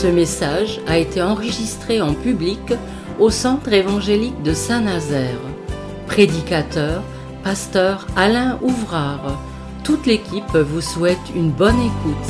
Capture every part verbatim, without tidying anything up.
Ce message a été enregistré en public au Centre évangélique de Saint-Nazaire. Prédicateur, pasteur Alain Ouvrard. Toute l'équipe vous souhaite une bonne écoute.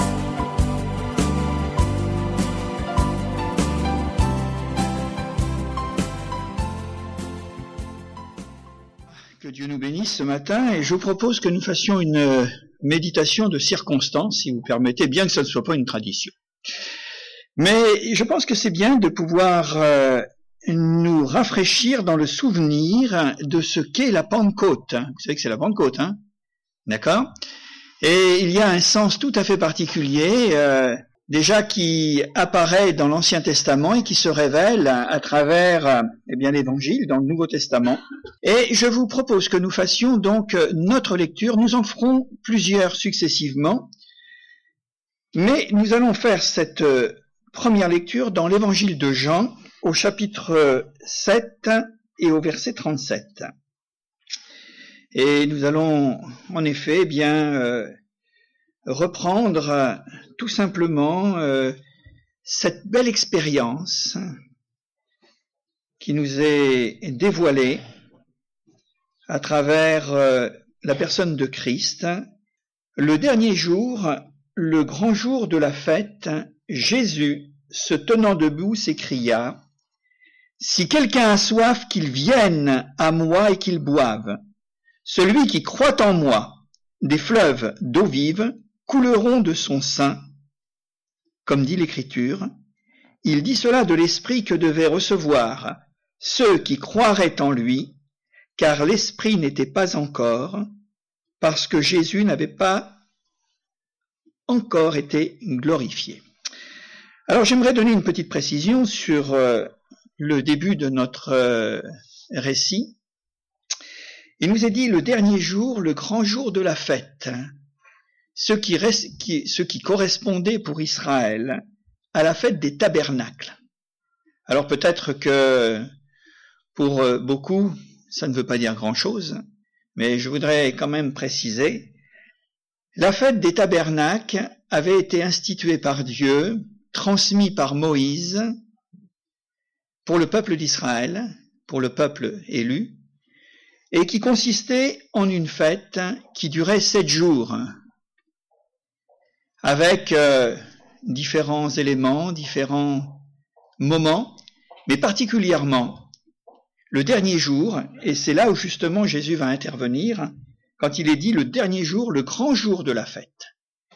Que Dieu nous bénisse ce matin, et je vous propose que nous fassions une méditation de circonstance, si vous permettez, bien que ce ne soit pas une tradition. Mais je pense que c'est bien de pouvoir euh, nous rafraîchir dans le souvenir de ce qu'est la Pentecôte. Vous savez que c'est la Pentecôte, hein? D'accord? Et il y a un sens tout à fait particulier, euh, déjà qui apparaît dans l'Ancien Testament et qui se révèle à travers euh, eh bien l'Évangile dans le Nouveau Testament. Et je vous propose que nous fassions donc notre lecture. Nous en ferons plusieurs successivement, mais nous allons faire cette euh, première lecture dans l'Évangile de Jean, au chapitre sept et au verset trente-sept. Et nous allons en effet eh bien euh, reprendre euh, tout simplement euh, cette belle expérience qui nous est dévoilée à travers euh, la personne de Christ. Le dernier jour, le grand jour de la fête, Jésus, se tenant debout, s'écria : « Si quelqu'un a soif, qu'il vienne à moi et qu'il boive. Celui qui croit en moi, des fleuves d'eau vive couleront de son sein. » Comme dit l'Écriture, il dit cela de l'Esprit que devaient recevoir ceux qui croiraient en lui, car l'Esprit n'était pas encore, parce que Jésus n'avait pas encore été glorifié. Alors j'aimerais donner une petite précision sur euh, le début de notre euh, récit. Il nous est dit le dernier jour, le grand jour de la fête, ce qui, reste, qui, ce qui correspondait pour Israël à la fête des tabernacles. Alors peut-être que pour euh, beaucoup, ça ne veut pas dire grand-chose, mais je voudrais quand même préciser, la fête des tabernacles avait été instituée par Dieu, transmis par Moïse pour le peuple d'Israël, pour le peuple élu, et qui consistait en une fête qui durait sept jours, avec euh, différents éléments, différents moments, mais particulièrement le dernier jour, et c'est là où justement Jésus va intervenir, quand il est dit le dernier jour, le grand jour de la fête.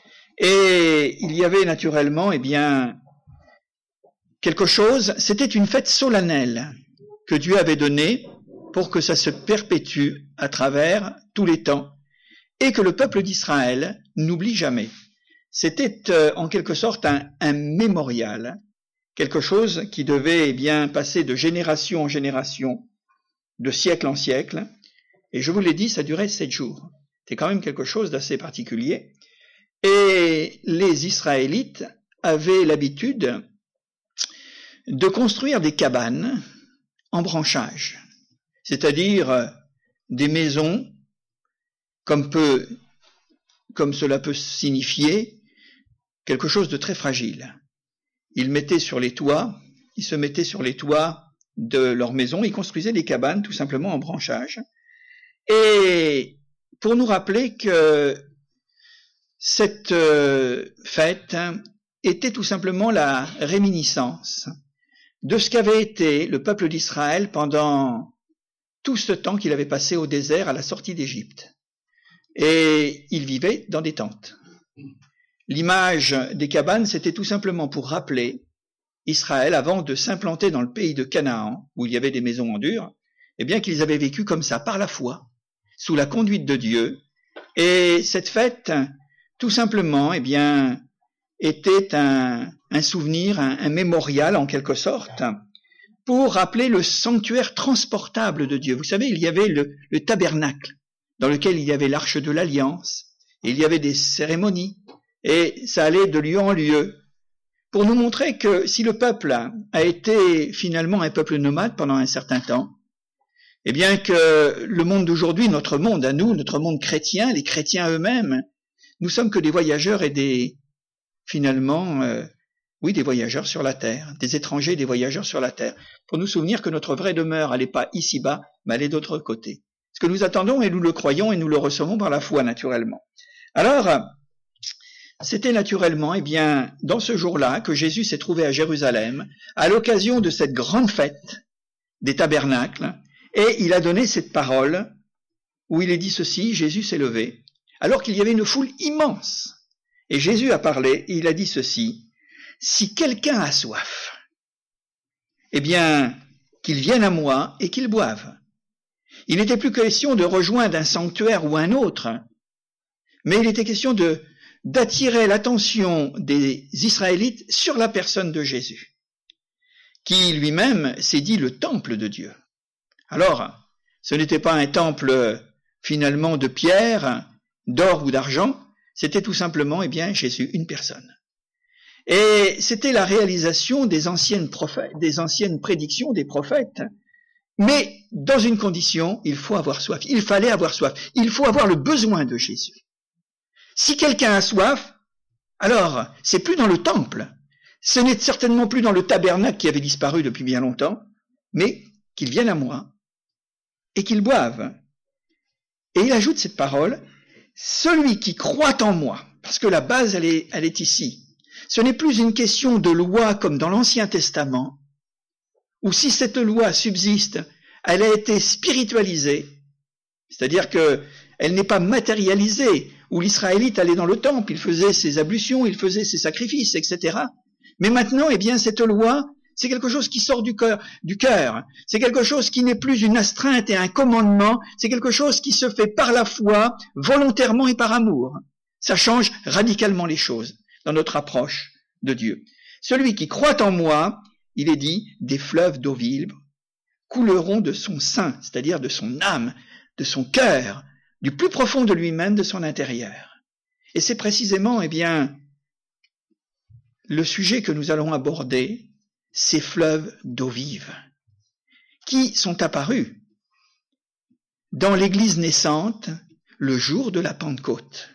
Et il y avait naturellement, eh bien, quelque chose, c'était une fête solennelle que Dieu avait donnée pour que ça se perpétue à travers tous les temps et que le peuple d'Israël n'oublie jamais. C'était euh, en quelque sorte un, un mémorial, quelque chose qui devait eh bien passer de génération en génération, de siècle en siècle, et je vous l'ai dit, ça durait sept jours. C'est quand même quelque chose d'assez particulier. Et les Israélites avaient l'habitude de construire des cabanes en branchage, c'est-à-dire des maisons, comme, peut, comme cela peut signifier quelque chose de très fragile. Ils mettaient sur les toits, ils se mettaient sur les toits de leur maison, ils construisaient des cabanes tout simplement en branchage, et pour nous rappeler que cette euh, fête était tout simplement la réminiscence de ce qu'avait été le peuple d'Israël pendant tout ce temps qu'il avait passé au désert à la sortie d'Égypte. Et ils vivaient dans des tentes. L'image des cabanes, c'était tout simplement pour rappeler Israël, avant de s'implanter dans le pays de Canaan, où il y avait des maisons en dur, eh bien qu'ils avaient vécu comme ça, par la foi, sous la conduite de Dieu. Et cette fête, tout simplement, eh bien, était un, un souvenir, un, un mémorial en quelque sorte, pour rappeler le sanctuaire transportable de Dieu. Vous savez, il y avait le, le tabernacle, dans lequel il y avait l'arche de l'alliance, il y avait des cérémonies, et ça allait de lieu en lieu, pour nous montrer que si le peuple a été finalement un peuple nomade pendant un certain temps, eh bien que le monde d'aujourd'hui, notre monde à nous, notre monde chrétien, les chrétiens eux-mêmes, nous sommes que des voyageurs et des, finalement, euh, Oui, des voyageurs sur la terre, des étrangers, des voyageurs sur la terre, pour nous souvenir que notre vraie demeure, elle n'est pas ici-bas, mais elle est d'autre côté. Ce que nous attendons, et nous le croyons, et nous le recevons par la foi, naturellement. Alors, c'était naturellement, eh bien, dans ce jour-là, que Jésus s'est trouvé à Jérusalem, à l'occasion de cette grande fête des tabernacles, et il a donné cette parole, où il est dit ceci, Jésus s'est levé, alors qu'il y avait une foule immense. Et Jésus a parlé, et il a dit ceci, si quelqu'un a soif, eh bien, qu'il vienne à moi et qu'il boive. Il n'était plus question de rejoindre un sanctuaire ou un autre, mais il était question de d'attirer l'attention des Israélites sur la personne de Jésus, qui lui-même s'est dit le temple de Dieu. Alors, ce n'était pas un temple finalement de pierre, d'or ou d'argent, c'était tout simplement, eh bien, Jésus, une personne. Et c'était la réalisation des anciennes prophètes, des anciennes prédictions des prophètes. Mais dans une condition, il faut avoir soif. Il fallait avoir soif. Il faut avoir le besoin de Jésus. Si quelqu'un a soif, alors c'est plus dans le temple. Ce n'est certainement plus dans le tabernacle qui avait disparu depuis bien longtemps, mais qu'il vienne à moi et qu'il boive. Et il ajoute cette parole, celui qui croit en moi, parce que la base, elle est, elle est ici. Ce n'est plus une question de loi comme dans l'Ancien Testament, où si cette loi subsiste, elle a été spiritualisée, c'est-à-dire que elle n'est pas matérialisée, où l'Israélite allait dans le temple, il faisait ses ablutions, il faisait ses sacrifices, et cetera. Mais maintenant, eh bien, cette loi, c'est quelque chose qui sort du cœur, du cœur. C'est quelque chose qui n'est plus une astreinte et un commandement, c'est quelque chose qui se fait par la foi, volontairement et par amour. Ça change radicalement les choses dans notre approche de Dieu. Celui qui croit en moi, il est dit, des fleuves d'eau vive couleront de son sein, c'est-à-dire de son âme, de son cœur, du plus profond de lui-même, de son intérieur. Et c'est précisément, eh bien, le sujet que nous allons aborder, ces fleuves d'eau vive, qui sont apparus dans l'Église naissante le jour de la Pentecôte.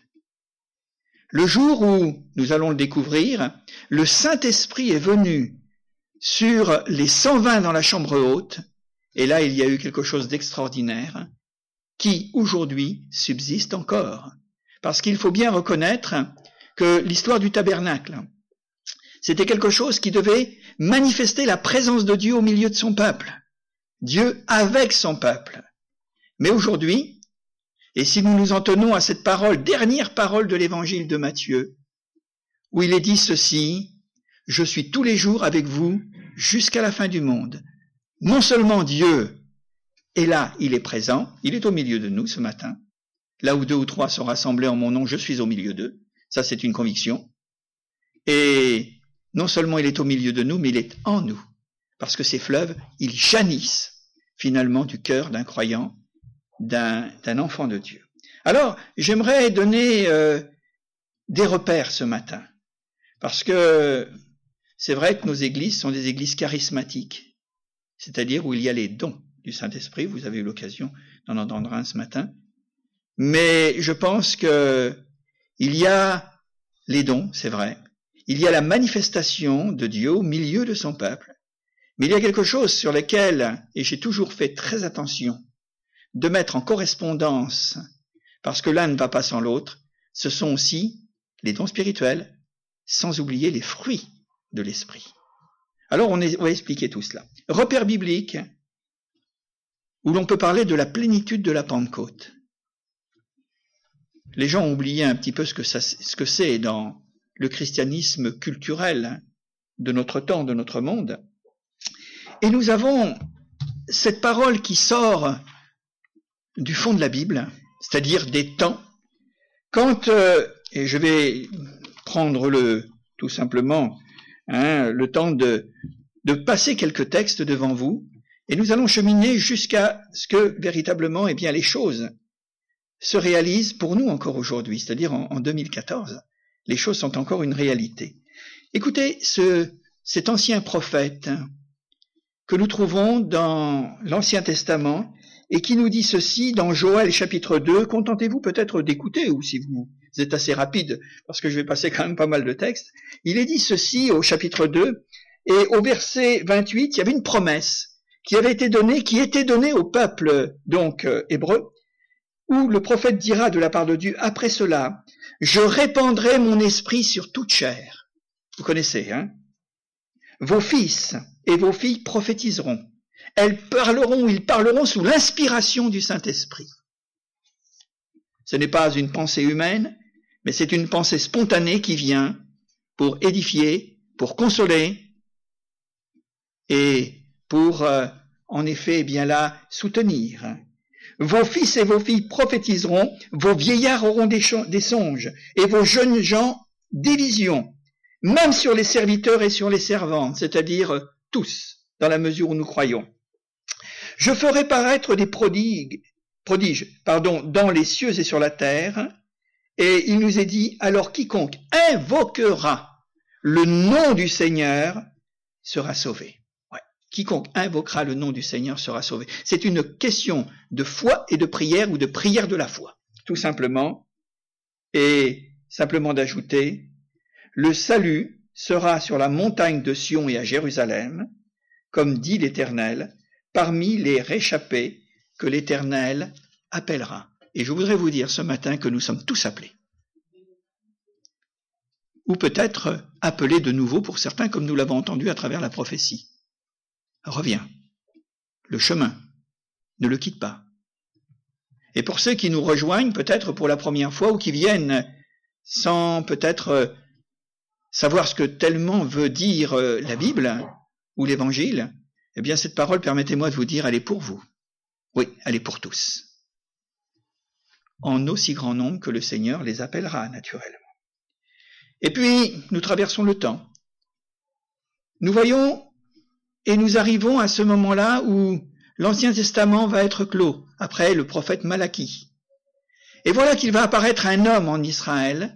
Le jour où, nous allons le découvrir, le Saint-Esprit est venu sur les cent vingt dans la chambre haute, et là il y a eu quelque chose d'extraordinaire, qui aujourd'hui subsiste encore. Parce qu'il faut bien reconnaître que l'histoire du tabernacle, c'était quelque chose qui devait manifester la présence de Dieu au milieu de son peuple. Dieu avec son peuple. Mais aujourd'hui, et si nous nous en tenons à cette parole, dernière parole de l'évangile de Matthieu, où il est dit ceci, « Je suis tous les jours avec vous jusqu'à la fin du monde. » Non seulement Dieu est là, il est présent, il est au milieu de nous ce matin. Là où deux ou trois sont rassemblés en mon nom, je suis au milieu d'eux. Ça, c'est une conviction. Et non seulement il est au milieu de nous, mais il est en nous. Parce que ces fleuves, ils jaillissent finalement du cœur d'un croyant, d'un, d'un enfant de Dieu. Alors, j'aimerais donner euh, des repères ce matin. Parce que c'est vrai que nos églises sont des églises charismatiques. C'est-à-dire où il y a les dons du Saint-Esprit. Vous avez eu l'occasion d'en entendre un ce matin. Mais je pense que il y a les dons, c'est vrai. Il y a la manifestation de Dieu au milieu de son peuple. Mais il y a quelque chose sur lequel, et j'ai toujours fait très attention, de mettre en correspondance, parce que l'un ne va pas sans l'autre, ce sont aussi les dons spirituels, sans oublier les fruits de l'esprit. Alors on, est, on va expliquer tout cela. Repère biblique, où l'on peut parler de la plénitude de la Pentecôte. Les gens ont oublié un petit peu ce que, ça, ce que c'est dans le christianisme culturel de notre temps, de notre monde. Et nous avons cette parole qui sort du fond de la Bible, c'est-à-dire des temps, quand, euh, et je vais prendre le, tout simplement hein, le temps de, de passer quelques textes devant vous, et nous allons cheminer jusqu'à ce que véritablement eh bien, les choses se réalisent pour nous encore aujourd'hui, c'est-à-dire en, en deux mille quatorze. Les choses sont encore une réalité. Écoutez ce, cet ancien prophète que nous trouvons dans l'Ancien Testament et qui nous dit ceci dans Joël chapitre deux. Contentez-vous peut-être d'écouter ou si vous êtes assez rapide parce que je vais passer quand même pas mal de textes. Il est dit ceci au chapitre deux, et au verset vingt-huit, il y avait une promesse qui avait été donnée, qui était donnée au peuple donc euh, hébreu, où le prophète dira de la part de Dieu, après cela, je répandrai mon esprit sur toute chair. Vous connaissez, hein? Vos fils et vos filles prophétiseront. Elles parleront, ils parleront sous l'inspiration du Saint-Esprit. Ce n'est pas une pensée humaine, mais c'est une pensée spontanée qui vient pour édifier, pour consoler et pour, euh, en effet, eh bien là, soutenir. Vos fils et vos filles prophétiseront, vos vieillards auront des, des songes, et vos jeunes gens des visions, même sur les serviteurs et sur les servantes, c'est-à-dire tous, dans la mesure où nous croyons. Je ferai paraître des prodigues, prodiges pardon, dans les cieux et sur la terre, et il nous est dit, alors quiconque invoquera le nom du Seigneur sera sauvé. Ouais. Quiconque invoquera le nom du Seigneur sera sauvé. C'est une question de foi et de prière, ou de prière de la foi, tout simplement, et simplement d'ajouter, le salut sera sur la montagne de Sion et à Jérusalem, comme dit l'Éternel, parmi les réchappés que l'Éternel appellera. Et je voudrais vous dire ce matin que nous sommes tous appelés. Ou peut-être appelés de nouveau pour certains, comme nous l'avons entendu à travers la prophétie. Reviens. Le chemin. Ne le quitte pas. Et pour ceux qui nous rejoignent, peut-être pour la première fois, ou qui viennent sans peut-être savoir ce que tellement veut dire la Bible ou l'Évangile, eh bien cette parole, permettez-moi de vous dire, elle est pour vous. Oui, elle est pour tous. En aussi grand nombre que le Seigneur les appellera, naturellement. Et puis, nous traversons le temps. Nous voyons et nous arrivons à ce moment-là où l'Ancien Testament va être clos, après le prophète Malachie. Et voilà qu'il va apparaître un homme en Israël,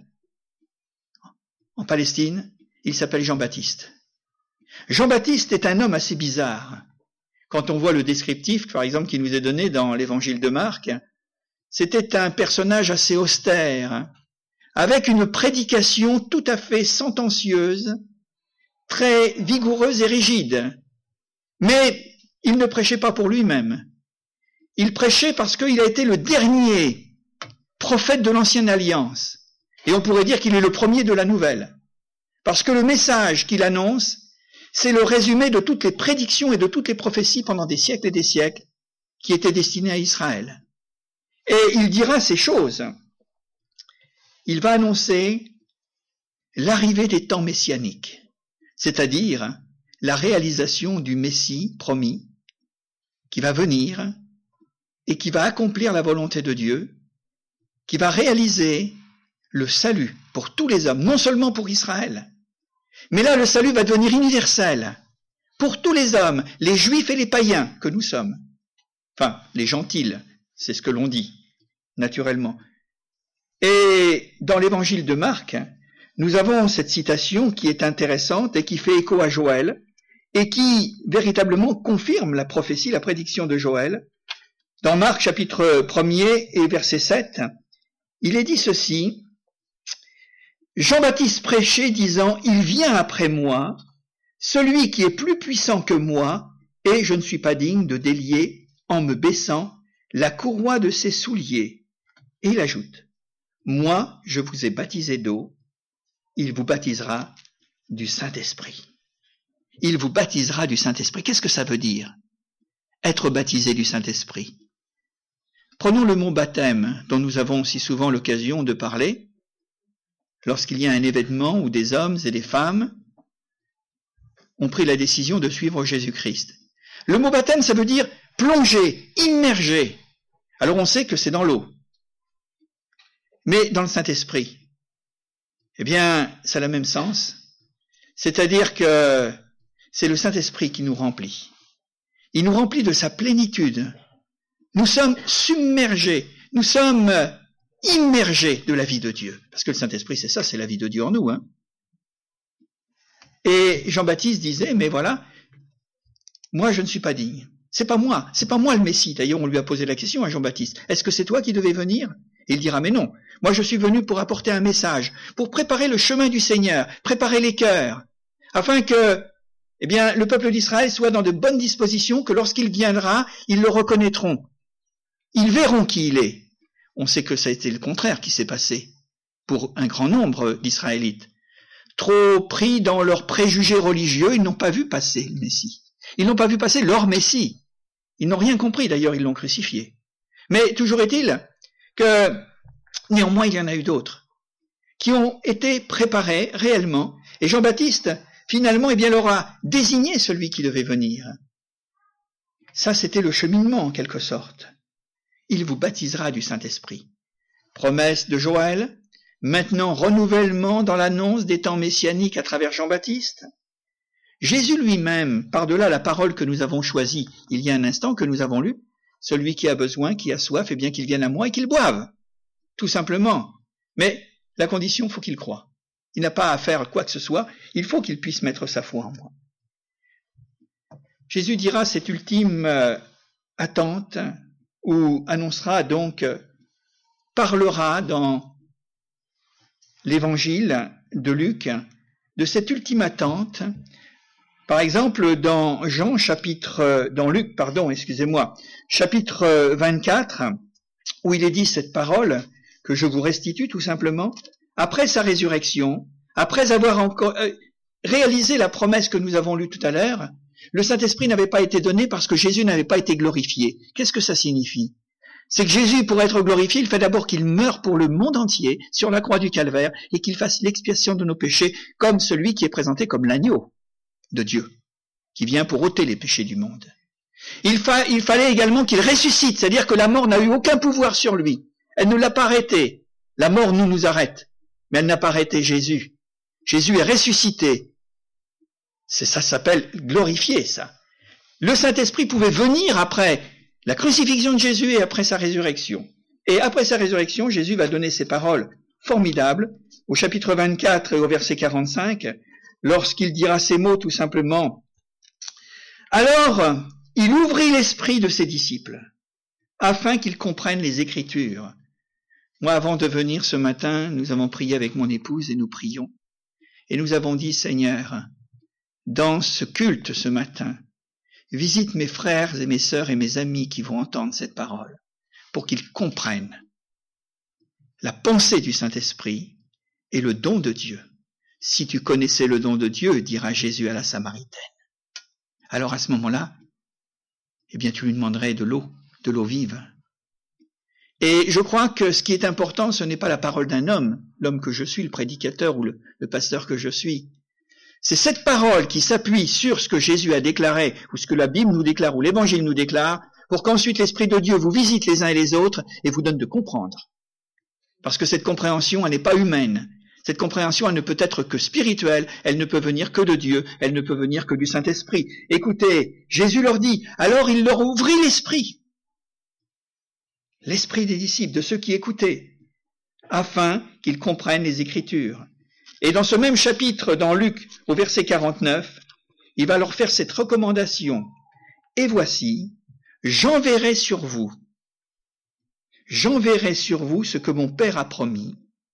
en Palestine, il s'appelle Jean-Baptiste. Jean-Baptiste est un homme assez bizarre. Quand on voit le descriptif, par exemple, qui nous est donné dans l'évangile de Marc, c'était un personnage assez austère, avec une prédication tout à fait sentencieuse, très vigoureuse et rigide. Mais il ne prêchait pas pour lui-même. Il prêchait parce qu'il a été le dernier prophète de l'Ancienne Alliance. Et on pourrait dire qu'il est le premier de la Nouvelle. Parce que le message qu'il annonce, c'est le résumé de toutes les prédictions et de toutes les prophéties pendant des siècles et des siècles qui étaient destinées à Israël. Et il dira ces choses. Il va annoncer l'arrivée des temps messianiques, c'est-à-dire la réalisation du Messie promis, qui va venir et qui va accomplir la volonté de Dieu, qui va réaliser le salut pour tous les hommes, non seulement pour Israël, mais là le salut va devenir universel pour tous les hommes, les juifs et les païens que nous sommes. Enfin, les gentils, c'est ce que l'on dit, naturellement. Et dans l'évangile de Marc, nous avons cette citation qui est intéressante et qui fait écho à Joël, et qui véritablement confirme la prophétie, la prédiction de Joël. Dans Marc chapitre premier et verset sept, il est dit ceci, Jean-Baptiste prêchait disant, il vient après moi, celui qui est plus puissant que moi, et je ne suis pas digne de délier, en me baissant, la courroie de ses souliers. Et il ajoute, moi, je vous ai baptisé d'eau, il vous baptisera du Saint-Esprit. Il vous baptisera du Saint-Esprit. Qu'est-ce que ça veut dire? Être baptisé du Saint-Esprit. Prenons le mot baptême, dont nous avons si souvent l'occasion de parler, lorsqu'il y a un événement où des hommes et des femmes ont pris la décision de suivre Jésus-Christ. Le mot baptême, ça veut dire plonger, immerger. Alors on sait que c'est dans l'eau. Mais dans le Saint-Esprit, eh bien, ça a le même sens. C'est-à-dire que c'est le Saint-Esprit qui nous remplit. Il nous remplit de sa plénitude. Nous sommes submergés, nous sommes immergés de la vie de Dieu. Parce que le Saint-Esprit, c'est ça, c'est la vie de Dieu en nous. Hein. Et Jean-Baptiste disait, mais voilà, moi je ne suis pas digne. C'est pas moi, c'est pas moi le Messie. D'ailleurs, on lui a posé la question à Jean-Baptiste. Est-ce que c'est toi qui devais venir? Et il dira, mais non, moi je suis venu pour apporter un message, pour préparer le chemin du Seigneur, préparer les cœurs, afin que, eh bien, le peuple d'Israël soit dans de bonnes dispositions, que lorsqu'il viendra, ils le reconnaîtront. Ils verront qui il est. On sait que ça a été le contraire qui s'est passé pour un grand nombre d'Israélites. Trop pris dans leurs préjugés religieux, ils n'ont pas vu passer le Messie. Ils n'ont pas vu passer leur Messie. Ils n'ont rien compris, d'ailleurs, ils l'ont crucifié. Mais toujours est-il que, néanmoins, il y en a eu d'autres qui ont été préparés réellement. Et Jean-Baptiste, finalement, eh bien, leur a désigné celui qui devait venir. Ça, c'était le cheminement, en quelque sorte. Il vous baptisera du Saint-Esprit. Promesse de Joël, maintenant renouvellement dans l'annonce des temps messianiques à travers Jean-Baptiste. Jésus lui-même, par-delà la parole que nous avons choisie il y a un instant, que nous avons lue, celui qui a besoin, qui a soif, eh bien qu'il vienne à moi et qu'il boive. Tout simplement. Mais la condition, il faut qu'il croie. Il n'a pas à faire quoi que ce soit, il faut qu'il puisse mettre sa foi en moi. Jésus dira cette ultime euh, attente, ou annoncera donc, euh, parlera dans l'évangile de Luc, de cette ultime attente. Par exemple, dans Jean chapitre, dans Luc, pardon, excusez-moi, chapitre vingt-quatre, où il est dit cette parole, que je vous restitue tout simplement, après sa résurrection, après avoir encore euh, réalisé la promesse que nous avons lue tout à l'heure, le Saint-Esprit n'avait pas été donné parce que Jésus n'avait pas été glorifié. Qu'est-ce que ça signifie? C'est que Jésus, pour être glorifié, il fait d'abord qu'il meure pour le monde entier sur la croix du Calvaire et qu'il fasse l'expiation de nos péchés comme celui qui est présenté comme l'agneau de Dieu, qui vient pour ôter les péchés du monde. Il, fa- il fallait également qu'il ressuscite, c'est-à-dire que la mort n'a eu aucun pouvoir sur lui. Elle ne l'a pas arrêté. La mort nous nous arrête, mais elle n'a pas arrêté Jésus. Jésus est ressuscité. C'est ça s'appelle glorifié, ça. Le Saint-Esprit pouvait venir après la crucifixion de Jésus et après sa résurrection. Et après sa résurrection, Jésus va donner ces paroles formidables au chapitre vingt-quatre et au verset quarante-cinq, lorsqu'il dira ces mots tout simplement. Alors, il ouvrit l'esprit de ses disciples, afin qu'ils comprennent les Écritures. Moi, avant de venir ce matin, nous avons prié avec mon épouse et nous prions. Et nous avons dit, Seigneur, dans ce culte ce matin, visite mes frères et mes sœurs et mes amis qui vont entendre cette parole, pour qu'ils comprennent la pensée du Saint-Esprit et le don de Dieu. Si tu connaissais le don de Dieu, dira Jésus à la Samaritaine, alors à ce moment-là, eh bien tu lui demanderais de l'eau, de l'eau vive. Et je crois que ce qui est important, ce n'est pas la parole d'un homme, l'homme que je suis, le prédicateur ou le, le pasteur que je suis. C'est cette parole qui s'appuie sur ce que Jésus a déclaré, ou ce que la Bible nous déclare, ou l'Évangile nous déclare, pour qu'ensuite l'Esprit de Dieu vous visite les uns et les autres et vous donne de comprendre. Parce que cette compréhension, elle n'est pas humaine. Cette compréhension, elle ne peut être que spirituelle, elle ne peut venir que de Dieu, elle ne peut venir que du Saint-Esprit. Écoutez, Jésus leur dit, alors il leur ouvrit l'esprit. L'esprit des disciples, de ceux qui écoutaient, afin qu'ils comprennent les Écritures. Et dans ce même chapitre, dans Luc, au verset quarante-neuf, il va leur faire cette recommandation. Et voici, j'enverrai sur vous, j'enverrai sur vous ce que mon Père a promis.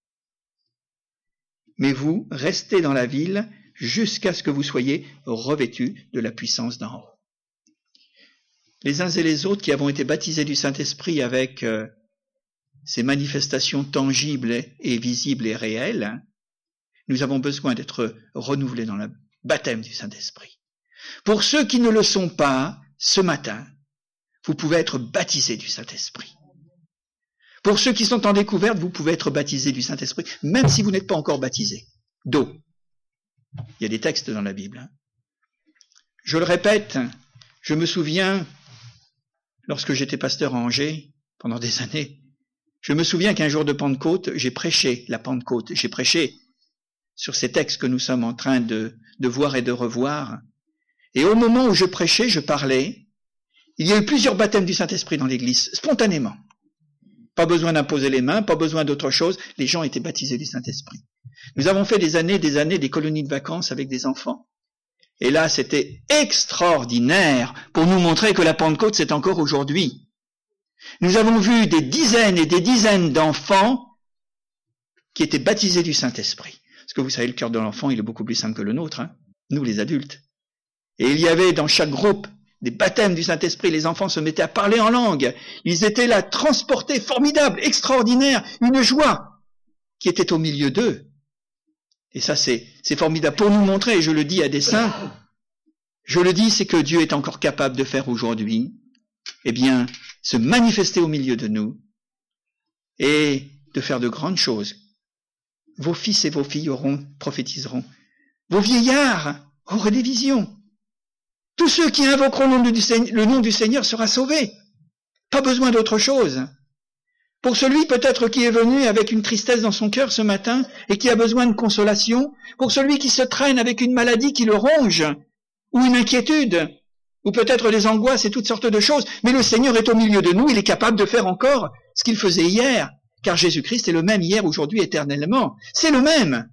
Mais vous, restez dans la ville jusqu'à ce que vous soyez revêtus de la puissance d'en haut. Les uns et les autres qui avons été baptisés du Saint-Esprit avec euh, ces manifestations tangibles et visibles et réelles, hein, nous avons besoin d'être renouvelés dans le baptême du Saint-Esprit. Pour ceux qui ne le sont pas, ce matin, vous pouvez être baptisés du Saint-Esprit. Pour ceux qui sont en découverte, vous pouvez être baptisés du Saint-Esprit, même si vous n'êtes pas encore baptisés. D'eau. Il y a des textes dans la Bible. Hein. Je le répète, je me souviens, lorsque j'étais pasteur à Angers, pendant des années, je me souviens qu'un jour de Pentecôte, j'ai prêché la Pentecôte, j'ai prêché sur ces textes que nous sommes en train de, de voir et de revoir. Et au moment où je prêchais, je parlais, il y a eu plusieurs baptêmes du Saint-Esprit dans l'Église, spontanément. Pas besoin d'imposer les mains, pas besoin d'autre chose, les gens étaient baptisés du Saint-Esprit. Nous avons fait des années, des années, des colonies de vacances avec des enfants. Et là, c'était extraordinaire pour nous montrer que la Pentecôte, c'est encore aujourd'hui. Nous avons vu des dizaines et des dizaines d'enfants qui étaient baptisés du Saint-Esprit. Parce que vous savez, le cœur de l'enfant, il est beaucoup plus simple que le nôtre, hein, nous les adultes. Et il y avait dans chaque groupe des baptêmes du Saint-Esprit, les enfants se mettaient à parler en langue. Ils étaient là, transportés, formidables, extraordinaires, une joie qui était au milieu d'eux. Et ça, c'est, c'est formidable pour nous montrer, et je le dis à dessein, je le dis, c'est que Dieu est encore capable de faire aujourd'hui, eh bien, se manifester au milieu de nous et de faire de grandes choses. Vos fils et vos filles auront, prophétiseront. Vos vieillards auront des visions. Tous ceux qui invoqueront le nom du Seigneur, le nom du Seigneur sera sauvé. Pas besoin d'autre chose. Pour celui peut-être qui est venu avec une tristesse dans son cœur ce matin et qui a besoin de consolation, pour celui qui se traîne avec une maladie qui le ronge, ou une inquiétude, ou peut-être des angoisses et toutes sortes de choses, mais le Seigneur est au milieu de nous, il est capable de faire encore ce qu'il faisait hier, car Jésus-Christ est le même hier, aujourd'hui, éternellement. C'est le même.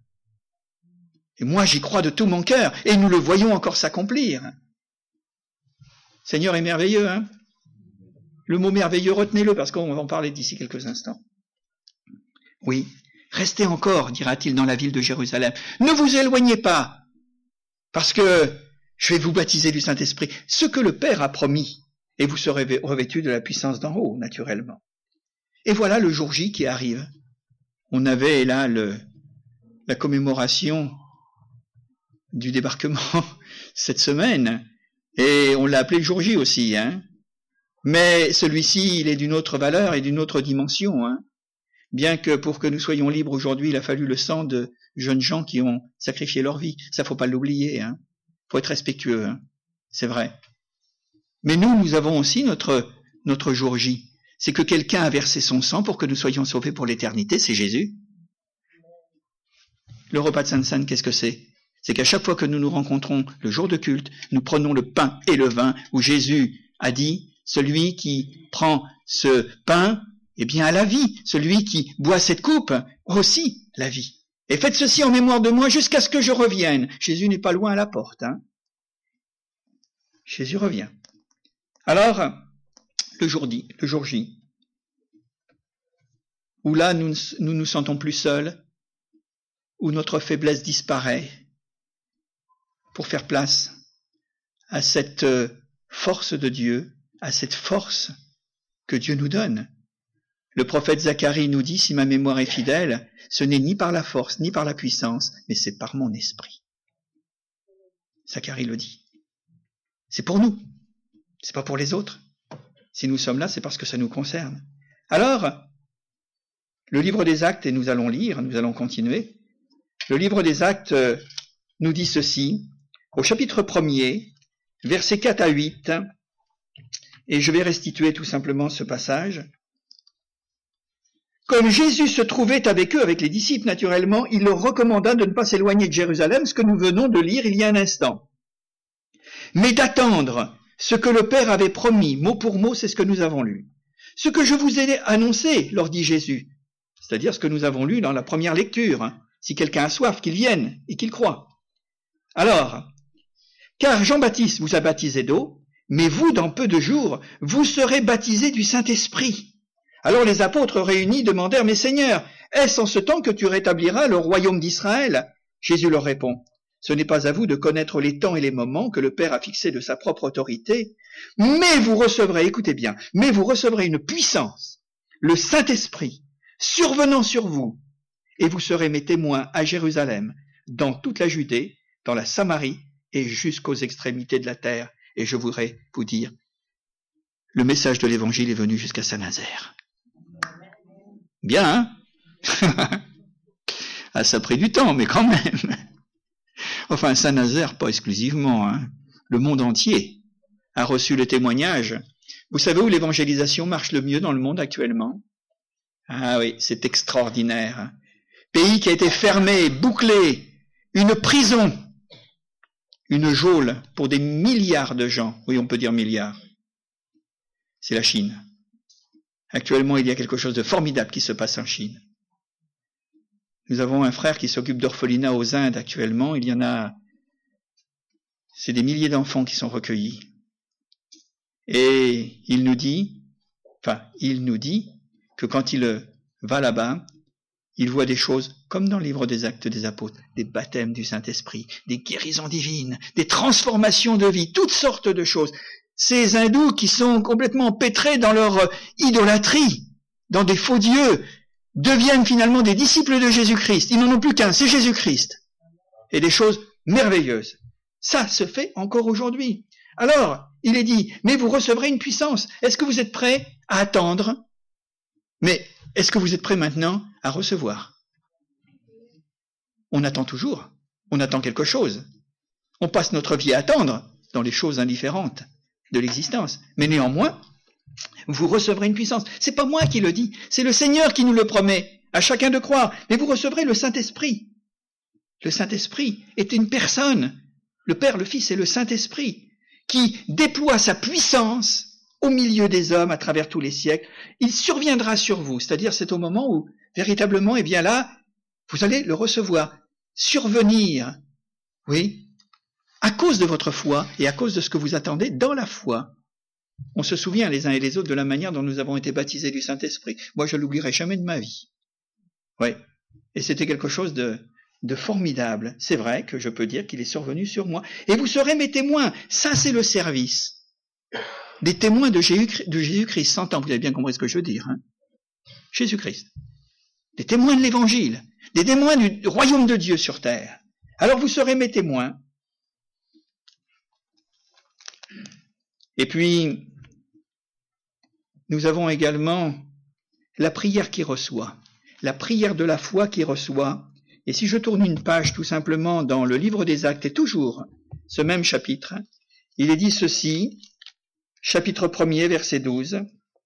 Et moi j'y crois de tout mon cœur, et nous le voyons encore s'accomplir. Seigneur est merveilleux, hein? Le mot merveilleux, retenez-le, parce qu'on va en parler d'ici quelques instants. Oui, restez encore, dira-t-il dans la ville de Jérusalem. Ne vous éloignez pas, parce que je vais vous baptiser du Saint-Esprit. Ce que le Père a promis, et vous serez revêtus de la puissance d'en haut, naturellement. Et voilà le jour J qui arrive. On avait là le, la commémoration du débarquement cette semaine, et on l'a appelé le jour J aussi, hein. Mais celui-ci, il est d'une autre valeur et d'une autre dimension, hein. Bien que pour que nous soyons libres aujourd'hui, il a fallu le sang de jeunes gens qui ont sacrifié leur vie. Ça, faut pas l'oublier, hein. Faut être respectueux, hein. C'est vrai. Mais nous, nous avons aussi notre, notre jour J. C'est que quelqu'un a versé son sang pour que nous soyons sauvés pour l'éternité, c'est Jésus. Le repas de Sainte-Sainte, qu'est-ce que c'est? C'est qu'à chaque fois que nous nous rencontrons le jour de culte, nous prenons le pain et le vin, où Jésus a dit, celui qui prend ce pain, eh bien a la vie. Celui qui boit cette coupe, aussi la vie. Et faites ceci en mémoire de moi jusqu'à ce que je revienne. Jésus n'est pas loin à la porte, hein. Jésus revient. Alors, le jour dit, le jour J, où là nous nous, nous sentons plus seuls, où notre faiblesse disparaît, pour faire place à cette force de Dieu, à cette force que Dieu nous donne. Le prophète Zacharie nous dit, si ma mémoire est fidèle, ce n'est ni par la force, ni par la puissance, mais c'est par mon esprit. Zacharie le dit. C'est pour nous, c'est pas pour les autres. Si nous sommes là, c'est parce que ça nous concerne. Alors, le livre des Actes, et nous allons lire, nous allons continuer, le livre des Actes nous dit ceci, au chapitre premier, versets quatre à huit, et je vais restituer tout simplement ce passage. Comme Jésus se trouvait avec eux, avec les disciples naturellement, il leur recommanda de ne pas s'éloigner de Jérusalem, ce que nous venons de lire il y a un instant, mais d'attendre ce que le Père avait promis, mot pour mot, c'est ce que nous avons lu. Ce que je vous ai annoncé, leur dit Jésus, c'est-à-dire ce que nous avons lu dans la première lecture, hein. Si quelqu'un a soif, qu'il vienne et qu'il croie. Alors, car Jean-Baptiste vous a baptisé d'eau, mais vous, dans peu de jours, vous serez baptisés du Saint-Esprit. Alors les apôtres réunis demandèrent, mais Seigneur, est-ce en ce temps que tu rétabliras le royaume d'Israël? Jésus leur répond, ce n'est pas à vous de connaître les temps et les moments que le Père a fixés de sa propre autorité, mais vous recevrez, écoutez bien, mais vous recevrez une puissance, le Saint-Esprit, survenant sur vous, et vous serez mes témoins à Jérusalem, dans toute la Judée, dans la Samarie et jusqu'aux extrémités de la terre. Et je voudrais vous dire, le message de l'Évangile est venu jusqu'à Saint-Nazaire. Bien, hein? Ah, ça a pris du temps, mais quand même. Enfin, Saint-Nazaire, pas exclusivement, hein. Le monde entier a reçu le témoignage. Vous savez où l'évangélisation marche le mieux dans le monde actuellement? Ah oui, c'est extraordinaire. Pays qui a été fermé, bouclé, une prison, une geôle pour des milliards de gens. Oui, on peut dire milliards. C'est la Chine. Actuellement, il y a quelque chose de formidable qui se passe en Chine. Nous avons un frère qui s'occupe d'orphelinat aux Indes actuellement. Il y en a, c'est des milliers d'enfants qui sont recueillis. Et il nous dit Enfin, il nous dit que quand il va là-bas, il voit des choses comme dans le livre des Actes des Apôtres, des baptêmes du Saint-Esprit, des guérisons divines, des transformations de vie, toutes sortes de choses. Ces hindous qui sont complètement empêtrés dans leur idolâtrie, dans des faux dieux, deviennent finalement des disciples de Jésus-Christ. Ils n'en ont plus qu'un, c'est Jésus-Christ. Et des choses merveilleuses. Ça se fait encore aujourd'hui. Alors, il est dit, mais vous recevrez une puissance. Est-ce que vous êtes prêts à attendre? Mais est-ce que vous êtes prêts maintenant à recevoir? On attend toujours. On attend quelque chose. On passe notre vie à attendre dans les choses indifférentes de l'existence. Mais néanmoins, vous recevrez une puissance. C'est pas moi qui le dis, c'est le Seigneur qui nous le promet, à chacun de croire. Mais vous recevrez le Saint-Esprit. Le Saint-Esprit est une personne, le Père, le Fils et le Saint-Esprit, qui déploie sa puissance au milieu des hommes à travers tous les siècles. Il surviendra sur vous, c'est-à-dire c'est au moment où, véritablement, eh bien là, vous allez le recevoir, survenir, oui, à cause de votre foi et à cause de ce que vous attendez dans la foi. On se souvient les uns et les autres de la manière dont nous avons été baptisés du Saint-Esprit. Moi, je l'oublierai jamais de ma vie. Oui, et c'était quelque chose de... de formidable. C'est vrai que je peux dire qu'il est survenu sur moi. Et vous serez mes témoins. Ça, c'est le service. Des témoins de Jésus-Christ, de Jésus-Christ. S'entend, vous avez bien compris ce que je veux dire. Hein? Jésus-Christ. Des témoins de l'Évangile. Des témoins du royaume de Dieu sur terre. Alors vous serez mes témoins. Et puis, nous avons également la prière qui reçoit. La prière de la foi qui reçoit. Et si je tourne une page tout simplement dans le livre des Actes, et toujours ce même chapitre, il est dit ceci, chapitre premier, verset douze.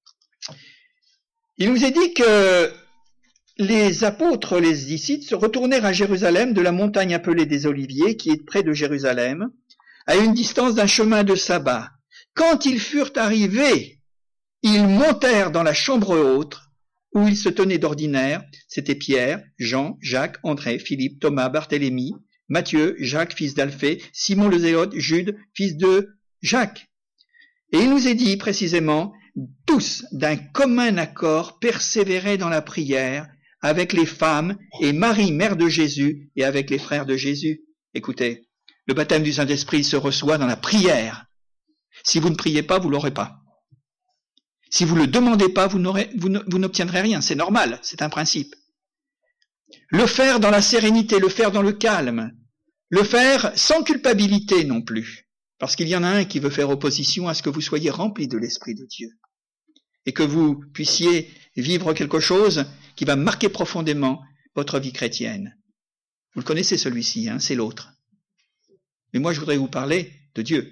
Il nous est dit que les apôtres, les disciples, se retournèrent à Jérusalem de la montagne appelée des Oliviers, qui est près de Jérusalem, à une distance d'un chemin de sabbat. Quand ils furent arrivés, ils montèrent dans la chambre haute, où ils se tenaient d'ordinaire, c'était Pierre, Jean, Jacques, André, Philippe, Thomas, Barthélemy, Matthieu, Jacques, fils d'Alphée, Simon le Zélote, Jude, fils de Jacques. Et il nous est dit précisément, tous d'un commun accord persévéraient dans la prière avec les femmes et Marie, mère de Jésus, et avec les frères de Jésus. Écoutez, le baptême du Saint-Esprit se reçoit dans la prière. Si vous ne priez pas, vous l'aurez pas. Si vous ne le demandez pas, vous n'aurez, vous n'obtiendrez rien. C'est normal, c'est un principe. Le faire dans la sérénité, le faire dans le calme, le faire sans culpabilité non plus. Parce qu'il y en a un qui veut faire opposition à ce que vous soyez remplis de l'Esprit de Dieu. Et que vous puissiez vivre quelque chose qui va marquer profondément votre vie chrétienne. Vous le connaissez celui-ci, hein, c'est l'autre. Mais moi je voudrais vous parler de Dieu.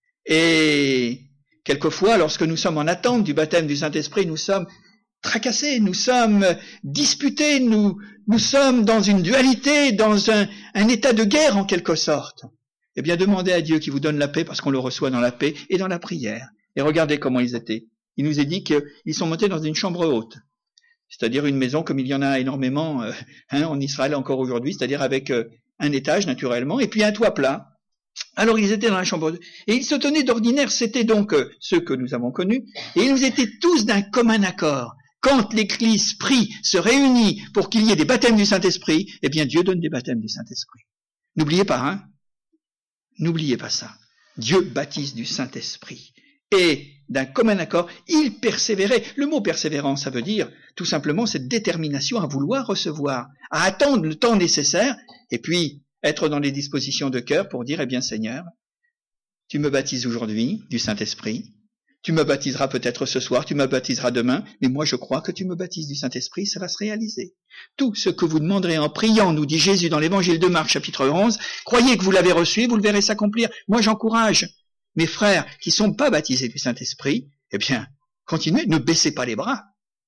Et quelquefois, lorsque nous sommes en attente du baptême du Saint-Esprit, nous sommes tracassés, nous sommes disputés, nous, nous sommes dans une dualité, dans un, un état de guerre en quelque sorte. Eh bien, demandez à Dieu qui vous donne la paix parce qu'on le reçoit dans la paix et dans la prière. Et regardez comment ils étaient. Il nous est dit qu'ils sont montés dans une chambre haute, c'est-à-dire une maison comme il y en a énormément euh, hein, en Israël encore aujourd'hui, c'est-à-dire avec euh, un étage naturellement, et puis un toit plat. Alors ils étaient dans la chambre haute, et ils se tenaient d'ordinaire, c'était donc euh, ceux que nous avons connus, et ils nous étaient tous d'un commun accord. Quand l'Église prie, se réunit pour qu'il y ait des baptêmes du Saint-Esprit, eh bien Dieu donne des baptêmes du Saint-Esprit. N'oubliez pas, hein, n'oubliez pas ça. Dieu baptise du Saint-Esprit. Et d'un commun accord, ils persévéraient. Le mot persévérance, ça veut dire tout simplement cette détermination à vouloir recevoir, à attendre le temps nécessaire, et puis être dans les dispositions de cœur pour dire, eh bien Seigneur, tu me baptises aujourd'hui du Saint-Esprit, tu me baptiseras peut-être ce soir, tu me baptiseras demain, mais moi je crois que tu me baptises du Saint-Esprit, ça va se réaliser. Tout ce que vous demanderez en priant, nous dit Jésus dans l'évangile de Marc chapitre onze, croyez que vous l'avez reçu et vous le verrez s'accomplir. Moi j'encourage mes frères qui ne sont pas baptisés du Saint-Esprit, eh bien, continuez, ne baissez pas les bras.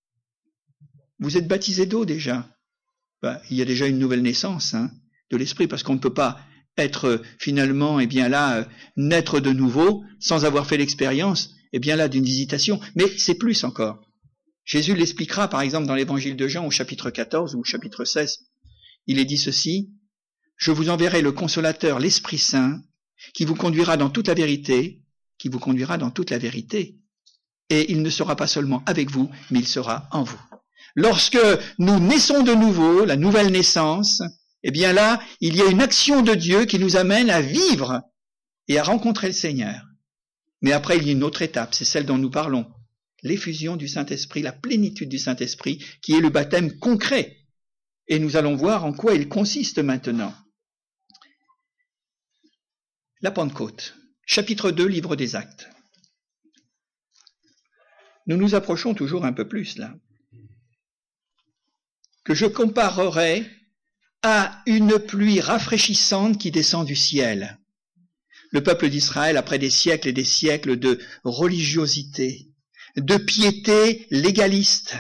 Vous êtes baptisés d'eau déjà. Ben, il y a déjà une nouvelle naissance hein, de l'Esprit, parce qu'on ne peut pas être euh, finalement, eh bien là, euh, naître de nouveau, sans avoir fait l'expérience, eh bien là, d'une visitation. Mais c'est plus encore. Jésus l'expliquera, par exemple, dans l'évangile de Jean, au chapitre quatorze ou au chapitre seize. Il est dit ceci, « Je vous enverrai le consolateur, l'Esprit Saint, qui vous conduira dans toute la vérité, qui vous conduira dans toute la vérité. » Et il ne sera pas seulement avec vous, mais il sera en vous. Lorsque nous naissons de nouveau, la nouvelle naissance, eh bien là, il y a une action de Dieu qui nous amène à vivre et à rencontrer le Seigneur. Mais après, il y a une autre étape, c'est celle dont nous parlons. L'effusion du Saint-Esprit, la plénitude du Saint-Esprit, qui est le baptême concret. Et nous allons voir en quoi il consiste maintenant. La Pentecôte, chapitre deux, livre des Actes. Nous nous approchons toujours un peu plus là. Que je comparerai à une pluie rafraîchissante qui descend du ciel. Le peuple d'Israël, après des siècles et des siècles de religiosité, de piété légaliste,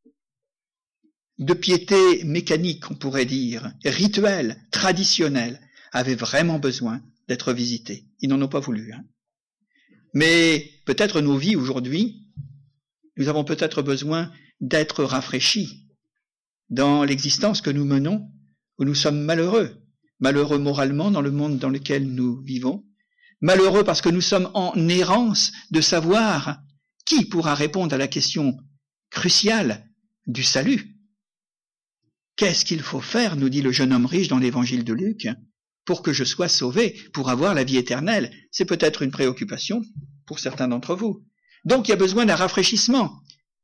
de piété mécanique, on pourrait dire, rituelle, traditionnelle, avait vraiment besoin d'être visité. Ils n'en ont pas voulu. Hein. Mais peut-être nos vies aujourd'hui, nous avons peut-être besoin d'être rafraîchis dans l'existence que nous menons, où nous sommes malheureux, malheureux moralement dans le monde dans lequel nous vivons, malheureux parce que nous sommes en errance de savoir qui pourra répondre à la question cruciale du salut. Qu'est-ce qu'il faut faire, nous dit le jeune homme riche dans l'évangile de Luc, pour que je sois sauvé, pour avoir la vie éternelle? C'est peut-être une préoccupation pour certains d'entre vous. Donc il y a besoin d'un rafraîchissement.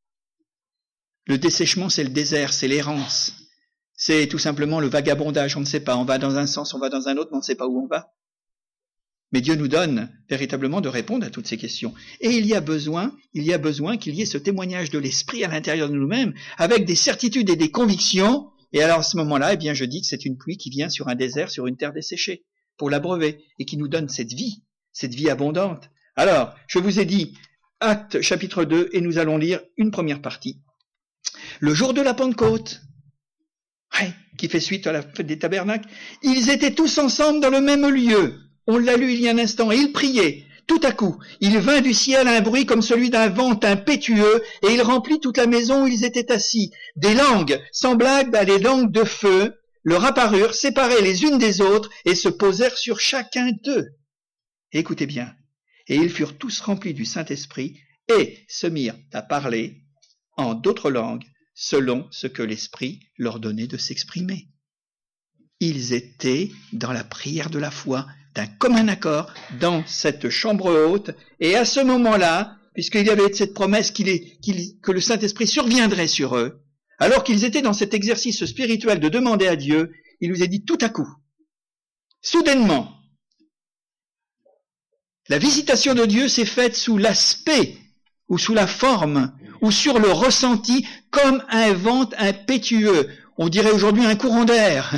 Le dessèchement, c'est le désert, c'est l'errance. C'est tout simplement le vagabondage, on ne sait pas. On va dans un sens, on va dans un autre, mais on ne sait pas où on va. Mais Dieu nous donne véritablement de répondre à toutes ces questions. Et il y a besoin, il y a besoin qu'il y ait ce témoignage de l'esprit à l'intérieur de nous-mêmes, avec des certitudes et des convictions. Et alors à ce moment-là, eh bien, je dis que c'est une pluie qui vient sur un désert, sur une terre desséchée, pour l'abreuver, et qui nous donne cette vie, cette vie abondante. Alors, je vous ai dit, Actes chapitre deux, et nous allons lire une première partie. Le jour de la Pentecôte, ouais, qui fait suite à la fête des tabernacles, ils étaient tous ensemble dans le même lieu. On l'a lu il y a un instant, et ils priaient. Tout à coup, il vint du ciel un bruit comme celui d'un vent impétueux, et il remplit toute la maison où ils étaient assis. Des langues, semblables à des langues de feu, leur apparurent, séparées les unes des autres, et se posèrent sur chacun d'eux. Et écoutez bien. Et ils furent tous remplis du Saint-Esprit, et se mirent à parler en d'autres langues, selon ce que l'Esprit leur donnait de s'exprimer. Ils étaient dans la prière de la foi, d'un commun accord, dans cette chambre haute, et à ce moment-là, puisqu'il y avait cette promesse qu'il est, qu'il, que le Saint-Esprit surviendrait sur eux, alors qu'ils étaient dans cet exercice spirituel de demander à Dieu, il nous a dit tout à coup, soudainement, la visitation de Dieu s'est faite sous l'aspect, ou sous la forme, ou sur le ressenti, comme un vent impétueux. On dirait aujourd'hui un courant d'air.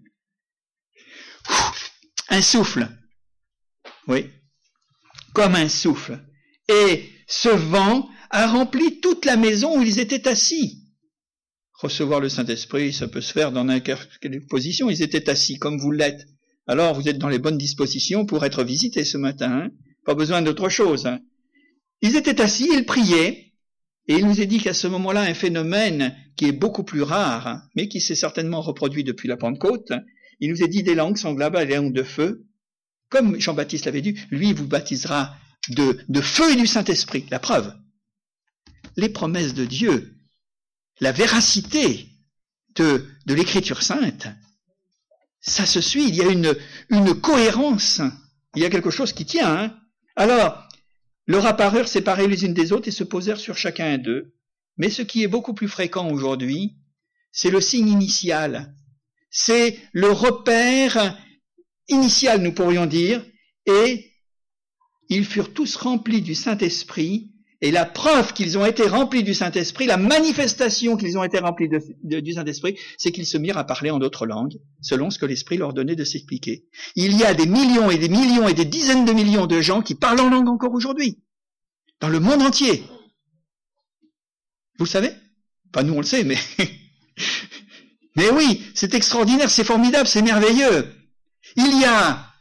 Un souffle. Oui. Comme un souffle. Et ce vent a rempli toute la maison où ils étaient assis. Recevoir le Saint-Esprit, ça peut se faire dans n'importe quelle position. Ils étaient assis comme vous l'êtes. Alors, vous êtes dans les bonnes dispositions pour être visités ce matin. Hein. Pas besoin d'autre chose. Hein. Ils étaient assis, ils priaient, et il nous est dit qu'à ce moment-là, un phénomène qui est beaucoup plus rare, mais qui s'est certainement reproduit depuis la Pentecôte, il nous est dit des langues semblables à des langues de feu. Comme Jean-Baptiste l'avait dit, lui vous baptisera de, de feu et du Saint-Esprit. La preuve. Les promesses de Dieu, la véracité de, de l'Écriture sainte, ça se suit, il y a une, une cohérence, il y a quelque chose qui tient. Hein. Alors, leur apparurent séparés les unes des autres et se posèrent sur chacun d'eux. Mais ce qui est beaucoup plus fréquent aujourd'hui, c'est le signe initial. C'est le repère initial, nous pourrions dire, et ils furent tous remplis du Saint-Esprit, et la preuve qu'ils ont été remplis du Saint-Esprit, la manifestation qu'ils ont été remplis de, de, du Saint-Esprit, c'est qu'ils se mirent à parler en d'autres langues, selon ce que l'Esprit leur donnait de s'expliquer. Il y a des millions et des millions et des dizaines de millions de gens qui parlent en langue encore aujourd'hui, dans le monde entier. Vous le savez? Pas nous on le sait, mais... mais oui, c'est extraordinaire, c'est formidable, c'est merveilleux. Il y a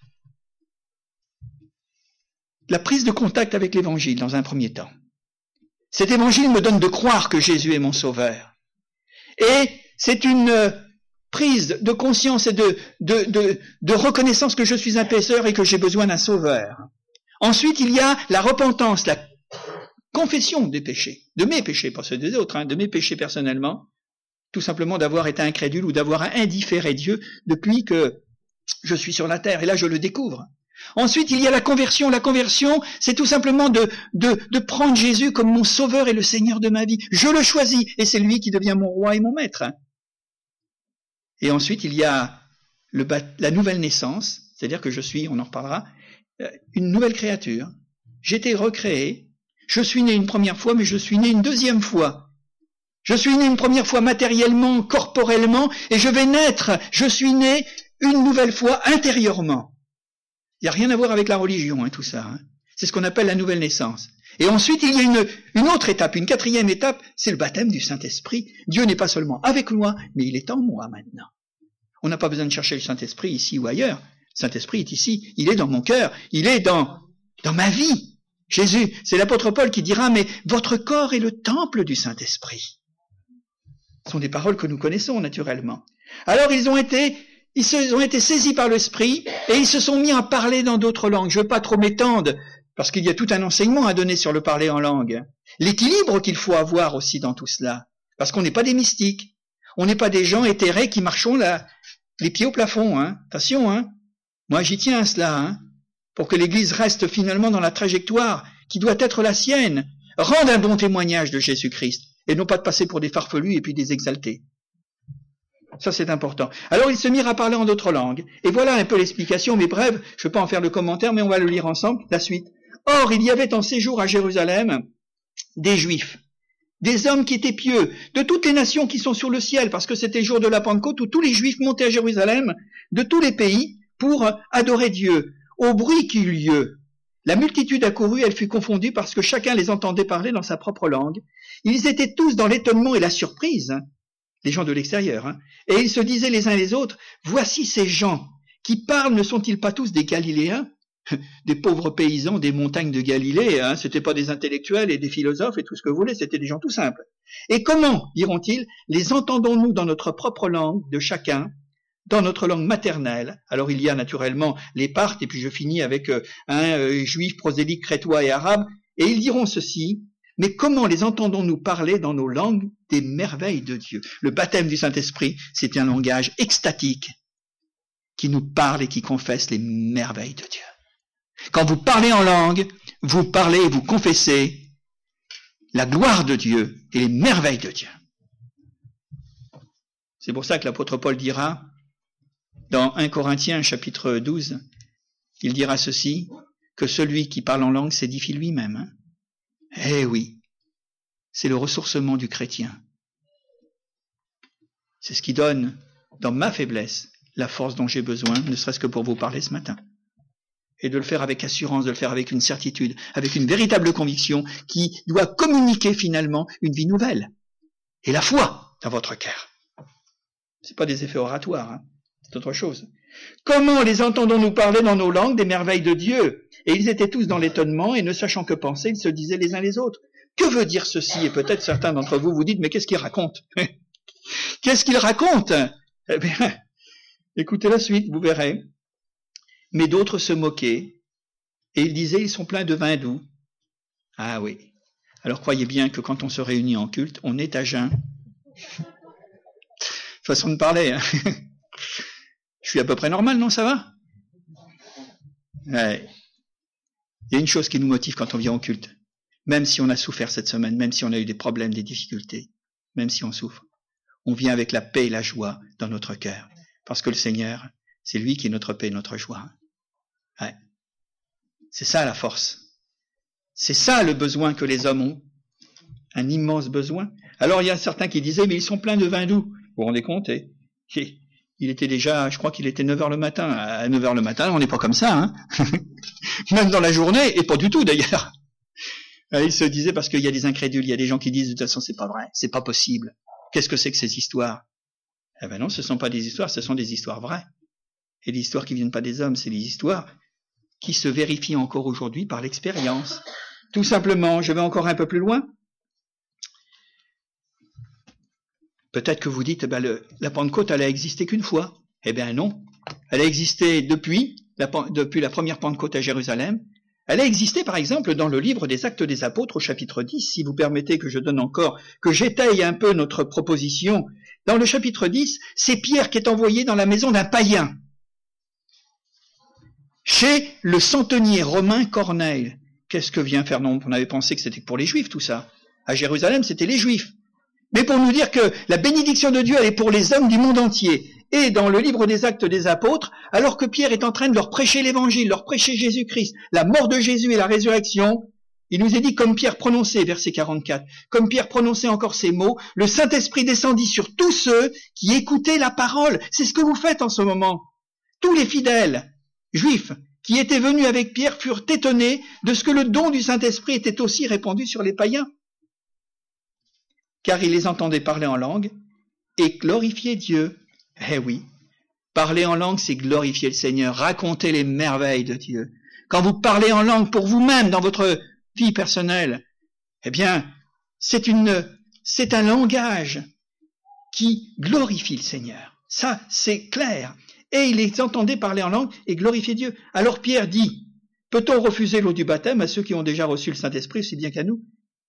la prise de contact avec l'Évangile dans un premier temps. Cet Évangile me donne de croire que Jésus est mon Sauveur. Et c'est une prise de conscience et de, de, de, de reconnaissance que je suis un pécheur et que j'ai besoin d'un Sauveur. Ensuite, il y a la repentance, la confession des péchés, de mes péchés, pas ceux des autres, hein, de mes péchés personnellement, tout simplement d'avoir été incrédule ou d'avoir indifféré Dieu depuis que je suis sur la terre, et là je le découvre. Ensuite, il y a la conversion. La conversion, c'est tout simplement de, de, de prendre Jésus comme mon sauveur et le Seigneur de ma vie. Je le choisis, et c'est lui qui devient mon roi et mon maître. Et ensuite, il y a le, la nouvelle naissance, c'est-à-dire que je suis, on en reparlera, une nouvelle créature. J'ai été recréé. Je suis né une première fois, mais je suis né une deuxième fois. Je suis né une première fois matériellement, corporellement, et je vais naître. Je suis né une nouvelle fois intérieurement. Il n'y a rien à voir avec la religion, hein, tout ça. Hein. C'est ce qu'on appelle la nouvelle naissance. Et ensuite, il y a une, une autre étape, une quatrième étape, c'est le baptême du Saint-Esprit. Dieu n'est pas seulement avec moi, mais il est en moi maintenant. On n'a pas besoin de chercher le Saint-Esprit ici ou ailleurs. Le Saint-Esprit est ici, il est dans mon cœur, il est dans, dans ma vie. Jésus, c'est l'apôtre Paul qui dira, mais votre corps est le temple du Saint-Esprit. Ce sont des paroles que nous connaissons naturellement. Alors ils ont été... Ils se, ont été saisis par l'Esprit et ils se sont mis à parler dans d'autres langues. Je ne veux pas trop m'étendre parce qu'il y a tout un enseignement à donner sur le parler en langue. L'équilibre qu'il faut avoir aussi dans tout cela. Parce qu'on n'est pas des mystiques. On n'est pas des gens éthérés qui marchons là, les pieds au plafond. Hein. Attention, hein. Moi j'y tiens à cela. Hein. Pour que l'Église reste finalement dans la trajectoire qui doit être la sienne. Rendre un bon témoignage de Jésus-Christ. Et non pas de passer pour des farfelus et puis des exaltés. Ça, c'est important. Alors, ils se mirent à parler en d'autres langues. Et voilà un peu l'explication, mais bref, je ne vais pas en faire le commentaire, mais on va le lire ensemble, la suite. Or, il y avait en séjour à Jérusalem des Juifs, des hommes qui étaient pieux, de toutes les nations qui sont sur le ciel, parce que c'était le jour de la Pentecôte où tous les Juifs montaient à Jérusalem, de tous les pays, pour adorer Dieu. Au bruit qui eut lieu, la multitude accourut, elle fut confondue parce que chacun les entendait parler dans sa propre langue. Ils étaient tous dans l'étonnement et la surprise, hein. Les gens de l'extérieur, hein. Et ils se disaient les uns les autres, voici ces gens qui parlent, ne sont-ils pas tous des Galiléens, des pauvres paysans des montagnes de Galilée, hein, c'était pas des intellectuels et des philosophes et tout ce que vous voulez, c'était des gens tout simples. Et comment, diront-ils, les entendons-nous dans notre propre langue de chacun, dans notre langue maternelle? Alors il y a naturellement les Parthes, et puis je finis avec euh, un euh, juif, prosélyte, crétois et arabe, et ils diront ceci, mais comment les entendons-nous parler dans nos langues des merveilles de Dieu? Le baptême du Saint-Esprit, c'est un langage extatique qui nous parle et qui confesse les merveilles de Dieu. Quand vous parlez en langue, vous parlez et vous confessez la gloire de Dieu et les merveilles de Dieu. C'est pour ça que l'apôtre Paul dira, dans un Corinthiens chapitre douze, il dira ceci, que celui qui parle en langue s'édifie lui-même. Hein. Eh oui, c'est le ressourcement du chrétien. C'est ce qui donne, dans ma faiblesse, la force dont j'ai besoin, ne serait-ce que pour vous parler ce matin. Et de le faire avec assurance, de le faire avec une certitude, avec une véritable conviction qui doit communiquer finalement une vie nouvelle. Et la foi dans votre cœur. C'est pas des effets oratoires, hein. C'est autre chose. Comment les entendons-nous parler dans nos langues des merveilles de Dieu? Et ils étaient tous dans l'étonnement, et ne sachant que penser, ils se disaient les uns les autres. Que veut dire ceci? Et peut-être certains d'entre vous vous dites, mais qu'est-ce qu'il raconte? Qu'est-ce qu'il raconte? Eh bien, écoutez la suite, vous verrez. Mais d'autres se moquaient, et ils disaient, ils sont pleins de vin doux. Ah oui. Alors croyez bien que quand on se réunit en culte, on est à jeun. Façon de parler, hein. Je suis à peu près normal, non, ça va? Ouais. Il y a une chose qui nous motive quand on vient au culte. Même si on a souffert cette semaine, même si on a eu des problèmes, des difficultés, même si on souffre, on vient avec la paix et la joie dans notre cœur. Parce que le Seigneur, c'est lui qui est notre paix et notre joie. Ouais. C'est ça la force. C'est ça le besoin que les hommes ont. Un immense besoin. Alors il y a certains qui disaient, mais ils sont pleins de vin doux. Vous vous rendez compte? Et, et, il était déjà, je crois qu'il était neuf heures le matin. À neuf heures le matin, on n'est pas comme ça, hein. Même dans la journée, et pas du tout d'ailleurs. Il se disait, parce qu'il y a des incrédules, il y a des gens qui disent, de toute façon, c'est pas vrai, c'est pas possible. Qu'est-ce que c'est que ces histoires? Eh ben non, ce ne sont pas des histoires, ce sont des histoires vraies. Et les histoires qui viennent pas des hommes, c'est les histoires qui se vérifient encore aujourd'hui par l'expérience. Tout simplement, je vais encore un peu plus loin. Peut-être que vous dites, eh ben le, la Pentecôte, elle a existé qu'une fois. Eh bien non, elle a existé depuis la, depuis la première Pentecôte à Jérusalem. Elle a existé, par exemple, dans le livre des Actes des Apôtres au chapitre dix, si vous permettez que je donne encore, que j'étaye un peu notre proposition. Dans le chapitre dix, c'est Pierre qui est envoyé dans la maison d'un païen, chez le centenier romain Corneille. Qu'est-ce que vient faire? Non, on avait pensé que c'était pour les Juifs, tout ça. À Jérusalem, c'était les Juifs. Mais pour nous dire que la bénédiction de Dieu, elle est pour les hommes du monde entier. Et dans le livre des Actes des Apôtres, alors que Pierre est en train de leur prêcher l'évangile, leur prêcher Jésus-Christ, la mort de Jésus et la résurrection, il nous est dit, comme Pierre prononçait, verset quarante-quatre, comme Pierre prononçait encore ces mots, le Saint-Esprit descendit sur tous ceux qui écoutaient la parole. C'est ce que vous faites en ce moment. Tous les fidèles juifs qui étaient venus avec Pierre furent étonnés de ce que le don du Saint-Esprit était aussi répandu sur les païens. Car ils les entendaient parler en langue et glorifier Dieu. Eh oui, parler en langue, c'est glorifier le Seigneur, raconter les merveilles de Dieu. Quand vous parlez en langue pour vous-même, dans votre vie personnelle, eh bien, c'est une, c'est un langage qui glorifie le Seigneur. Ça, c'est clair. Et ils les entendaient parler en langue et glorifier Dieu. Alors Pierre dit, peut-on refuser l'eau du baptême à ceux qui ont déjà reçu le Saint-Esprit aussi bien qu'à nous?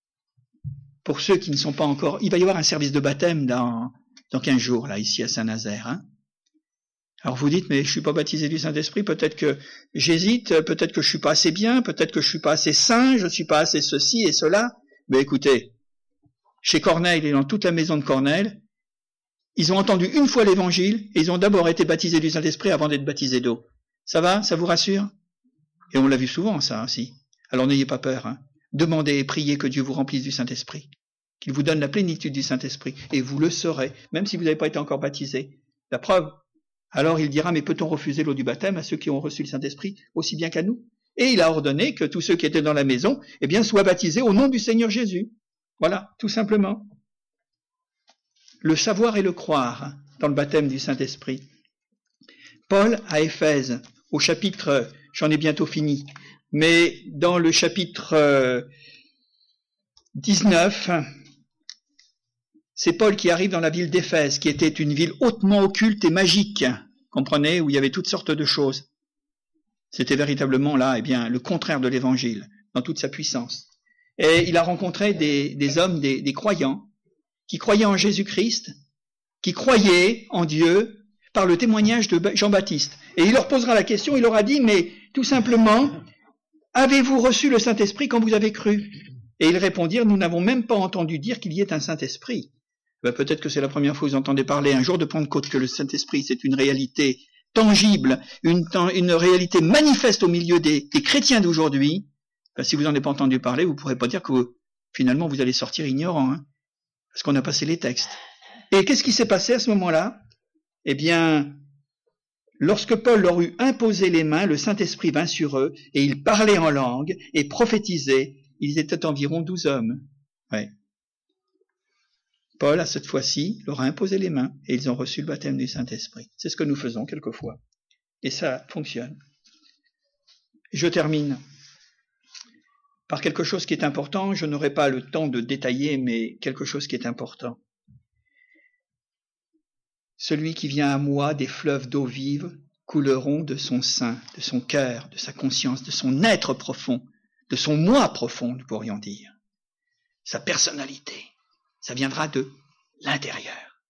Pour ceux qui ne sont pas encore, il va y avoir un service de baptême dans, dans quinze jours, là, ici à Saint-Nazaire, hein. Alors vous dites, mais je suis pas baptisé du Saint-Esprit, peut-être que j'hésite, peut-être que je suis pas assez bien, peut-être que je suis pas assez saint, je suis pas assez ceci et cela. Mais écoutez, chez Corneille et dans toute la maison de Corneille, ils ont entendu une fois l'évangile et ils ont d'abord été baptisés du Saint-Esprit avant d'être baptisés d'eau. Ça va? Ça vous rassure? Et on l'a vu souvent, ça, aussi. Alors n'ayez pas peur, hein. Demandez et priez que Dieu vous remplisse du Saint-Esprit, qu'il vous donne la plénitude du Saint-Esprit, et vous le saurez, même si vous n'avez pas été encore baptisé. La preuve, alors il dira, mais peut-on refuser l'eau du baptême à ceux qui ont reçu le Saint-Esprit aussi bien qu'à nous? Et il a ordonné que tous ceux qui étaient dans la maison, eh bien, soient baptisés au nom du Seigneur Jésus. Voilà, tout simplement. Le savoir et le croire dans le baptême du Saint-Esprit. Paul à Éphèse, au chapitre, j'en ai bientôt fini, mais dans le chapitre dix-neuf, c'est Paul qui arrive dans la ville d'Éphèse, qui était une ville hautement occulte et magique, comprenez, où il y avait toutes sortes de choses. C'était véritablement là, eh bien, le contraire de l'Évangile, dans toute sa puissance. Et il a rencontré des, des hommes, des, des croyants, qui croyaient en Jésus-Christ, qui croyaient en Dieu par le témoignage de Jean-Baptiste. Et il leur posera la question, il leur a dit, mais tout simplement, avez-vous reçu le Saint-Esprit quand vous avez cru? Et ils répondirent, nous n'avons même pas entendu dire qu'il y ait un Saint-Esprit. Ben, peut-être que c'est la première fois que vous entendez parler un jour de Pentecôte que le Saint-Esprit, c'est une réalité tangible, une, une réalité manifeste au milieu des, des chrétiens d'aujourd'hui. Ben, si vous n'en avez pas entendu parler, vous ne pourrez pas dire que vous, finalement vous allez sortir ignorant, hein, parce qu'on a passé les textes. Et qu'est-ce qui s'est passé à ce moment-là? Eh bien, lorsque Paul leur eut imposé les mains, le Saint-Esprit vint sur eux, et ils parlaient en langue, et prophétisaient. Ils étaient environ douze hommes. Ouais. Paul, à cette fois-ci, leur a imposé les mains, et ils ont reçu le baptême du Saint-Esprit. C'est ce que nous faisons quelquefois. Et ça fonctionne. Je termine par quelque chose qui est important. Je n'aurai pas le temps de détailler, mais quelque chose qui est important. Celui qui vient à moi, des fleuves d'eau vive couleront de son sein, de son cœur, de sa conscience, de son être profond, de son moi profond, nous pourrions dire. Sa personnalité, ça viendra de l'intérieur.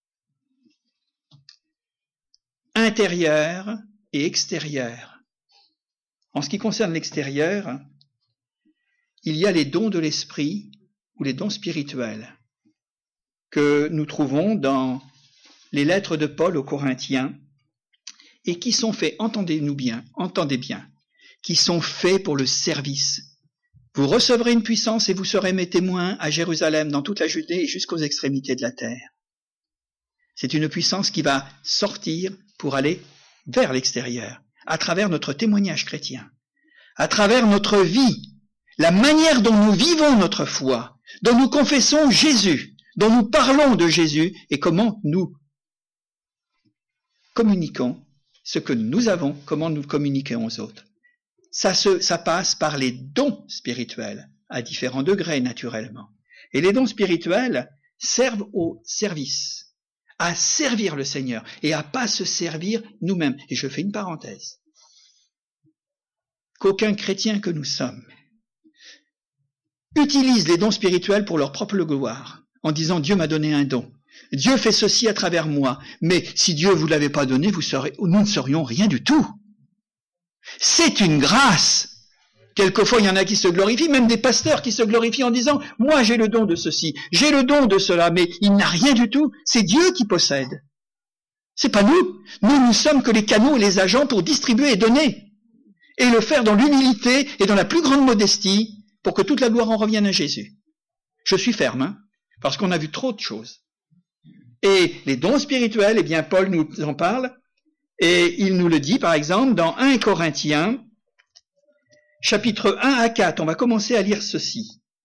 Intérieur et extérieur. En ce qui concerne l'extérieur, il y a les dons de l'esprit ou les dons spirituels que nous trouvons dans les lettres de Paul aux Corinthiens et qui sont faits, entendez-nous bien, entendez bien, qui sont faits pour le service. Vous recevrez une puissance et vous serez mes témoins à Jérusalem, dans toute la Judée et jusqu'aux extrémités de la terre. C'est une puissance qui va sortir pour aller vers l'extérieur, à travers notre témoignage chrétien, à travers notre vie, la manière dont nous vivons notre foi, dont nous confessons Jésus, dont nous parlons de Jésus et comment nous communiquons ce que nous avons, comment nous communiquons aux autres. Ça, se, ça passe par les dons spirituels, à différents degrés naturellement. Et les dons spirituels servent au service, à servir le Seigneur et à pas se servir nous-mêmes. Et je fais une parenthèse. qu'aucun chrétien que nous sommes utilise les dons spirituels pour leur propre gloire, en disant Dieu m'a donné un don. Dieu fait ceci à travers moi, mais si Dieu vous l'avait pas donné, vous serez, nous ne serions rien du tout. C'est une grâce. Quelquefois, il y en a qui se glorifient, même des pasteurs qui se glorifient en disant « Moi, j'ai le don de ceci, j'ai le don de cela », mais il n'a rien du tout. C'est Dieu qui possède. C'est pas nous. Nous, nous sommes que les canaux et les agents pour distribuer et donner. Et le faire dans l'humilité et dans la plus grande modestie pour que toute la gloire en revienne à Jésus. Je suis ferme, hein, parce qu'on a vu trop de choses. Et les dons spirituels, eh bien, Paul nous en parle, et il nous le dit, par exemple, dans un Corinthiens, chapitre un à quatre, on va commencer à lire ceci.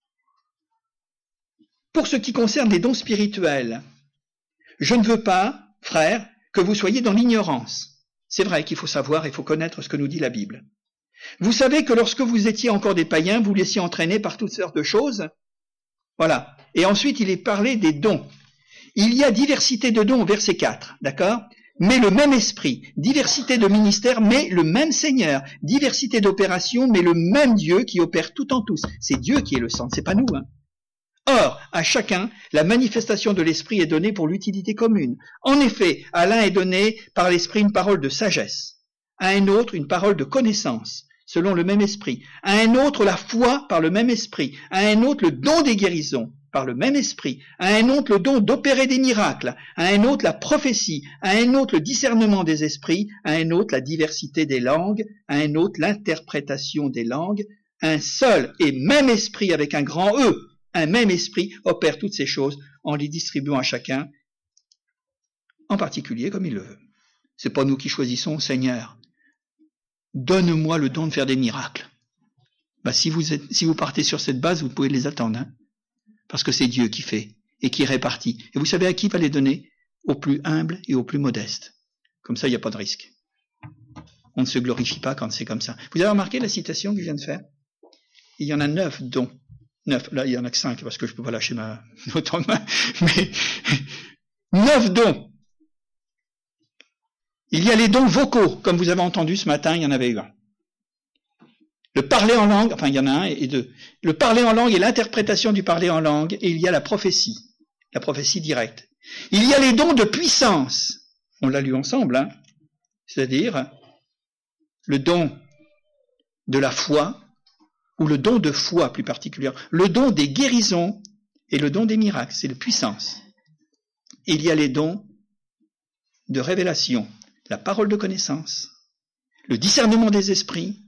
Pour ce qui concerne les dons spirituels, je ne veux pas, frères, que vous soyez dans l'ignorance. C'est vrai qu'il faut savoir et il faut connaître ce que nous dit la Bible. Vous savez que lorsque vous étiez encore des païens, vous laissiez entraîner par toutes sortes de choses. Voilà. Et ensuite, il est parlé des dons. Il y a diversité de dons au verset quatre, d'accord ? Mais le même esprit, diversité de ministères, mais le même Seigneur, diversité d'opérations, mais le même Dieu qui opère tout en tous. C'est Dieu qui est le centre, c'est pas nous. Hein. Or, à chacun, la manifestation de l'esprit est donnée pour l'utilité commune. En effet, à l'un est donné par l'esprit une parole de sagesse, à un autre une parole de connaissance, selon le même esprit, à un autre la foi par le même esprit, à un autre le don des guérisons, par le même esprit, à un autre le don d'opérer des miracles, à un autre la prophétie, à un autre le discernement des esprits, à un autre la diversité des langues, à un autre l'interprétation des langues. Un seul et même esprit avec un grand E, un même esprit opère toutes ces choses en les distribuant à chacun, en particulier comme il le veut. C'est pas nous qui choisissons, Seigneur. Donne-moi le don de faire des miracles. Ben, si vous êtes, si vous partez sur cette base, vous pouvez les attendre, hein. Parce que c'est Dieu qui fait et qui répartit. Et vous savez à qui il va les donner ? Aux plus humbles et aux plus modestes. Comme ça, il n'y a pas de risque. On ne se glorifie pas quand c'est comme ça. Vous avez remarqué la citation que je viens de faire ? Il y en a neuf dons. Neuf. Là, il y en a que cinq parce que je ne peux pas lâcher ma autant de main. Mais neuf dons. Il y a les dons vocaux. Comme vous avez entendu ce matin, il y en avait eu un. Le parler en langue, enfin il y en a un et deux. Le parler en langue et l'interprétation du parler en langue, et il y a la prophétie, la prophétie directe. Il y a les dons de puissance, on l'a lu ensemble, hein, c'est-à-dire le don de la foi, ou le don de foi plus particulièrement, le don des guérisons et le don des miracles, c'est la puissance. Il y a les dons de révélation, la parole de connaissance, le discernement des esprits,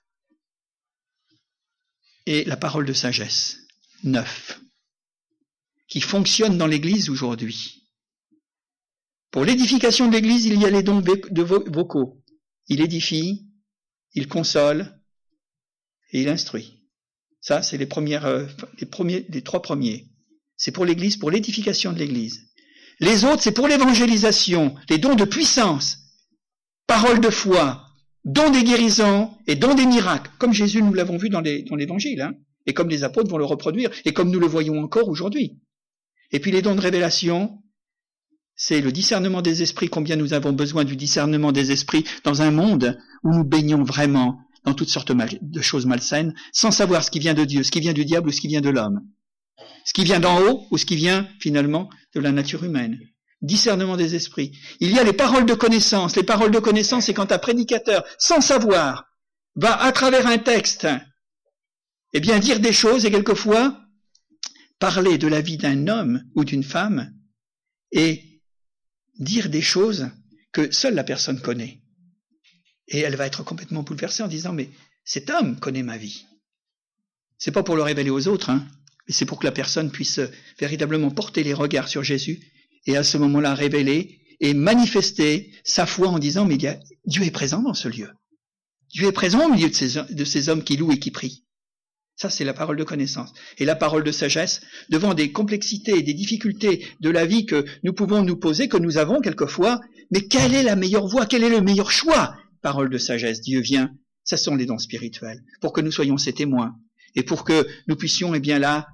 et la parole de sagesse, neuf, qui fonctionne dans l'Église aujourd'hui. Pour l'édification de l'Église, il y a les dons de vocaux. Il édifie, il console et il instruit. Ça, c'est les premières, les premiers, les trois premiers. C'est pour l'Église, pour l'édification de l'Église. Les autres, c'est pour l'évangélisation, les dons de puissance, parole de foi, dons des guérisons et dons des miracles, comme Jésus nous l'avons vu dans les, dans l'Évangile, hein, et comme les apôtres vont le reproduire, et comme nous le voyons encore aujourd'hui. Et puis les dons de révélation, c'est le discernement des esprits, combien nous avons besoin du discernement des esprits dans un monde où nous baignons vraiment dans toutes sortes de choses malsaines, sans savoir ce qui vient de Dieu, ce qui vient du diable ou ce qui vient de l'homme. Ce qui vient d'en haut ou ce qui vient finalement de la nature humaine. Discernement des esprits. Il y a les paroles de connaissance. Les paroles de connaissance, c'est quand un prédicateur, sans savoir, va à travers un texte, eh bien dire des choses et quelquefois parler de la vie d'un homme ou d'une femme et dire des choses que seule la personne connaît. Et elle va être complètement bouleversée en disant, mais cet homme connaît ma vie. C'est pas pour le révéler aux autres, hein, mais c'est pour que la personne puisse véritablement porter les regards sur Jésus et à ce moment-là révéler et manifester sa foi en disant, mais il y a, Dieu est présent dans ce lieu. Dieu est présent au milieu de ces, de ces hommes qui louent et qui prient. Ça, c'est la parole de connaissance. Et la parole de sagesse, devant des complexités et des difficultés de la vie que nous pouvons nous poser, que nous avons quelquefois, mais quelle est la meilleure voie, quel est le meilleur choix? Parole de sagesse, Dieu vient, ça sont les dons spirituels, pour que nous soyons ses témoins, et pour que nous puissions, eh bien là,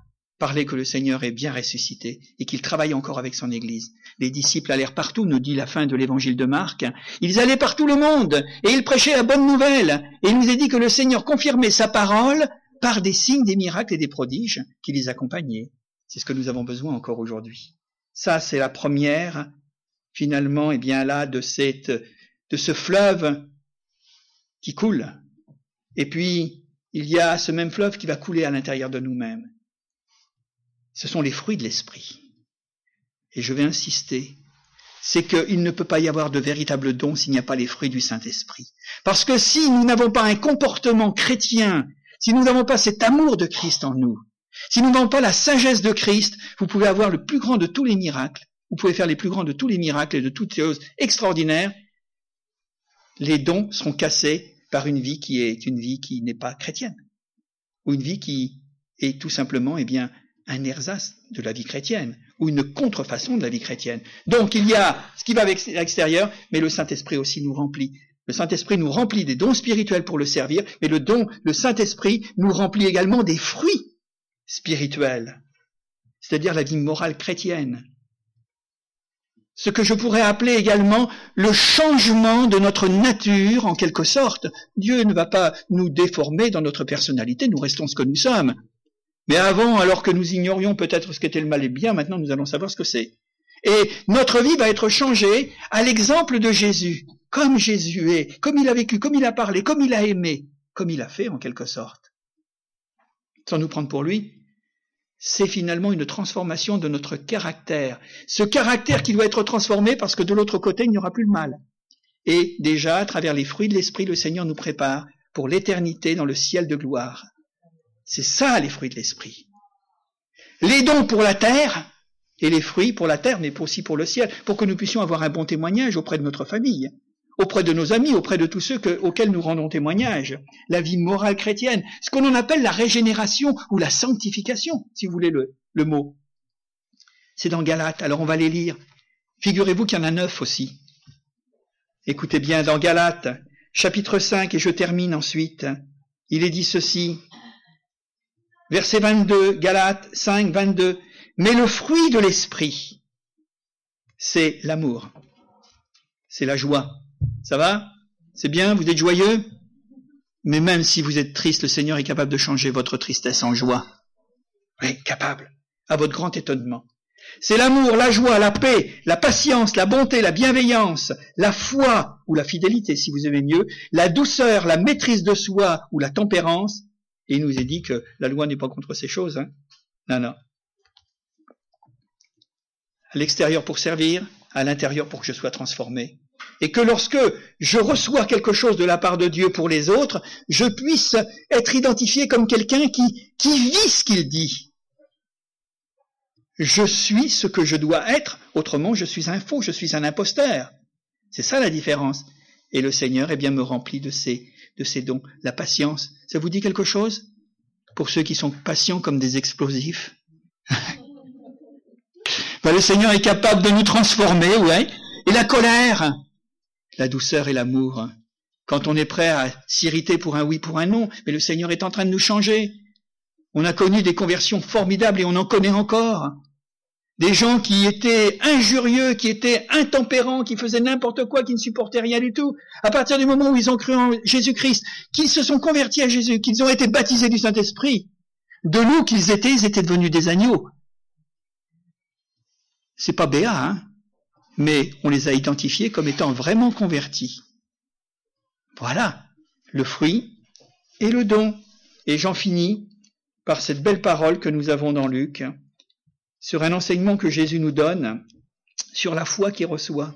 parlait que le Seigneur est bien ressuscité et qu'il travaille encore avec son Église. Les disciples allèrent partout, nous dit la fin de l'évangile de Marc. Ils allaient par tout le monde et ils prêchaient la bonne nouvelle. Et il nous est dit que le Seigneur confirmait sa parole par des signes, des miracles et des prodiges qui les accompagnaient. C'est ce que nous avons besoin encore aujourd'hui. Ça, c'est la première, finalement, et eh bien là, de cette, de ce fleuve qui coule. Et puis, il y a ce même fleuve qui va couler à l'intérieur de nous-mêmes. Ce sont les fruits de l'esprit. Et je vais insister, c'est qu'il ne peut pas y avoir de véritable don s'il n'y a pas les fruits du Saint-Esprit. Parce que si nous n'avons pas un comportement chrétien, si nous n'avons pas cet amour de Christ en nous, si nous n'avons pas la sagesse de Christ, vous pouvez avoir le plus grand de tous les miracles, vous pouvez faire les plus grands de tous les miracles et de toutes choses extraordinaires, les dons seront cassés par une vie qui est une vie qui n'est pas chrétienne, ou une vie qui est tout simplement, eh bien, un ersatz de la vie chrétienne, ou une contrefaçon de la vie chrétienne. Donc il y a ce qui va avec l'extérieur, mais le Saint-Esprit aussi nous remplit. Le Saint-Esprit nous remplit des dons spirituels pour le servir, mais le don, le Saint-Esprit nous remplit également des fruits spirituels, c'est-à-dire la vie morale chrétienne. Ce que je pourrais appeler également le changement de notre nature, en quelque sorte. Dieu ne va pas nous déformer dans notre personnalité, nous restons ce que nous sommes. Mais avant, alors que nous ignorions peut-être ce qu'était le mal et le bien, maintenant nous allons savoir ce que c'est. Et notre vie va être changée à l'exemple de Jésus, comme Jésus est, comme il a vécu, comme il a parlé, comme il a aimé, comme il a fait en quelque sorte. Sans nous prendre pour lui, c'est finalement une transformation de notre caractère. Ce caractère qui doit être transformé parce que de l'autre côté, il n'y aura plus le mal. Et déjà, à travers les fruits de l'Esprit, le Seigneur nous prépare pour l'éternité dans le ciel de gloire. C'est ça, les fruits de l'Esprit. Les dons pour la terre, et les fruits pour la terre, mais aussi pour le ciel, pour que nous puissions avoir un bon témoignage auprès de notre famille, auprès de nos amis, auprès de tous ceux que, auxquels nous rendons témoignage. La vie morale chrétienne, ce qu'on en appelle la régénération ou la sanctification, si vous voulez le, le mot. C'est dans Galates, alors on va les lire. Figurez-vous qu'il y en a neuf aussi. Écoutez bien, dans Galates, chapitre cinq, et je termine ensuite, il est dit ceci, verset vingt-deux, Galates cinq, vingt-deux, mais le fruit de l'esprit, c'est l'amour, c'est la joie. Ça va? C'est bien? Vous êtes joyeux? Mais même si vous êtes triste, le Seigneur est capable de changer votre tristesse en joie. Oui, capable, à votre grand étonnement. C'est l'amour, la joie, la paix, la patience, la bonté, la bienveillance, la foi ou la fidélité, si vous aimez mieux, la douceur, la maîtrise de soi ou la tempérance. Et il nous est dit que la loi n'est pas contre ces choses. Hein. Non, non. À l'extérieur pour servir, à l'intérieur pour que je sois transformé. Et que lorsque je reçois quelque chose de la part de Dieu pour les autres, je puisse être identifié comme quelqu'un qui, qui vit ce qu'il dit. Je suis ce que je dois être, autrement je suis un faux, je suis un imposteur. C'est ça la différence. Et le Seigneur, eh bien, me remplit de ses, de ses dons. La patience, ça vous dit quelque chose? Pour ceux qui sont patients comme des explosifs. Ben, le Seigneur est capable de nous transformer, ouais. Et la colère, la douceur et l'amour. Quand on est prêt à s'irriter pour un oui, pour un non, mais le Seigneur est en train de nous changer. On a connu des conversions formidables et on en connaît encore. Des gens qui étaient injurieux, qui étaient intempérants, qui faisaient n'importe quoi, qui ne supportaient rien du tout. À partir du moment où ils ont cru en Jésus-Christ, qu'ils se sont convertis à Jésus, qu'ils ont été baptisés du Saint-Esprit, de loups qu'ils étaient, ils étaient devenus des agneaux. C'est pas béat, hein, mais on les a identifiés comme étant vraiment convertis. Voilà, le fruit et le don. Et j'en finis par cette belle parole que nous avons dans Luc, sur un enseignement que Jésus nous donne, sur la foi qu'il reçoit.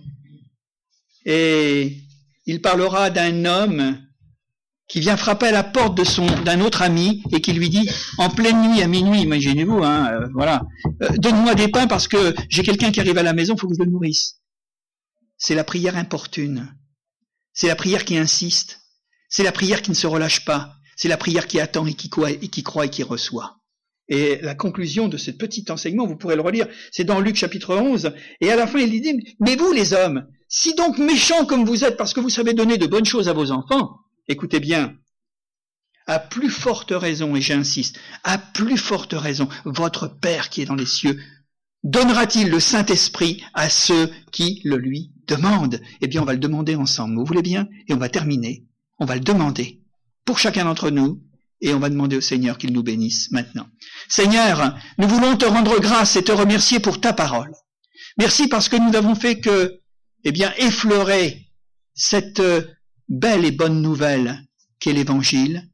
Et il parlera d'un homme qui vient frapper à la porte de son d'un autre ami et qui lui dit, en pleine nuit, à minuit, imaginez-vous, hein, euh, voilà, euh, donne-moi des pains parce que j'ai quelqu'un qui arrive à la maison, il faut que je le nourrisse. C'est la prière importune. C'est la prière qui insiste. C'est la prière qui ne se relâche pas. C'est la prière qui attend et qui croit et qui, croit et qui reçoit. Et la conclusion de ce petit enseignement, vous pourrez le relire, c'est dans Luc chapitre onze, et à la fin il dit, mais vous les hommes, si donc méchants comme vous êtes parce que vous savez donner de bonnes choses à vos enfants, écoutez bien, à plus forte raison, et j'insiste, à plus forte raison, votre Père qui est dans les cieux, donnera-t-il le Saint-Esprit à ceux qui le lui demandent? Eh bien, on va le demander ensemble, vous voulez bien? Et on va terminer. On va le demander pour chacun d'entre nous, et on va demander au Seigneur qu'il nous bénisse maintenant. Seigneur, nous voulons te rendre grâce et te remercier pour ta parole. Merci parce que nous n'avons fait que, eh bien, effleurer cette belle et bonne nouvelle qu'est l'Évangile,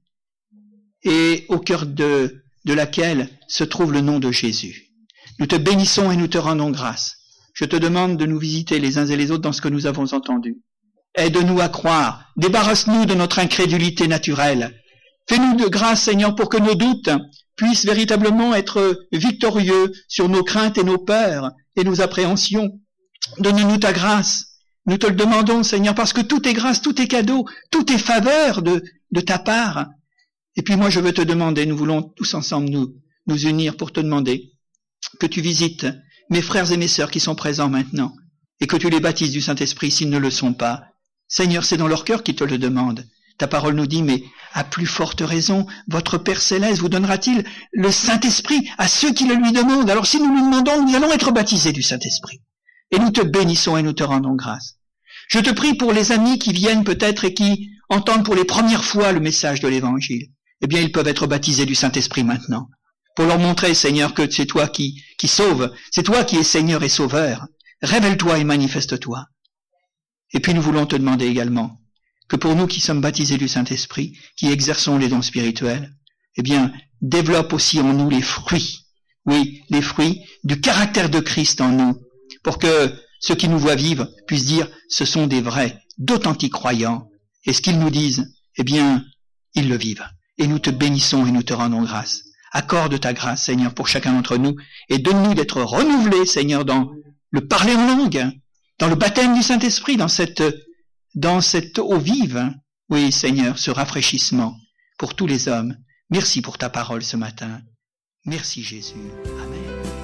et au cœur de, de laquelle se trouve le nom de Jésus. Nous te bénissons et nous te rendons grâce. Je te demande de nous visiter les uns et les autres dans ce que nous avons entendu. Aide-nous à croire, débarrasse-nous de notre incrédulité naturelle. Fais-nous de grâce, Seigneur, pour que nos doutes puissent véritablement être victorieux sur nos craintes et nos peurs et nos appréhensions. Donne-nous ta grâce. Nous te le demandons, Seigneur, parce que tout est grâce, tout est cadeau, tout est faveur de, de ta part. Et puis moi, je veux te demander, nous voulons tous ensemble nous, nous unir pour te demander que tu visites mes frères et mes sœurs qui sont présents maintenant et que tu les baptises du Saint-Esprit s'ils ne le sont pas. Seigneur, c'est dans leur cœur qu'ils te le demandent. Ta parole nous dit, mais à plus forte raison, votre Père Céleste vous donnera-t-il le Saint-Esprit à ceux qui le lui demandent? Alors si nous lui demandons, nous allons être baptisés du Saint-Esprit. Et nous te bénissons et nous te rendons grâce. Je te prie pour les amis qui viennent peut-être et qui entendent pour les premières fois le message de l'Évangile. Eh bien, ils peuvent être baptisés du Saint-Esprit maintenant. Pour leur montrer, Seigneur, que c'est toi qui, qui sauves, c'est toi qui es Seigneur et Sauveur. Révèle-toi et manifeste-toi. Et puis nous voulons te demander également que pour nous qui sommes baptisés du Saint-Esprit, qui exerçons les dons spirituels, eh bien, développe aussi en nous les fruits, oui, les fruits du caractère de Christ en nous, pour que ceux qui nous voient vivre puissent dire, ce sont des vrais, d'authentiques croyants, et ce qu'ils nous disent, eh bien, ils le vivent. Et nous te bénissons et nous te rendons grâce. Accorde ta grâce, Seigneur, pour chacun d'entre nous, et donne-nous d'être renouvelés, Seigneur, dans le parler en langue, dans le baptême du Saint-Esprit, dans cette, dans cette eau vive. Oui, Seigneur, ce rafraîchissement pour tous les hommes. Merci pour ta parole ce matin. Merci, Jésus. Amen.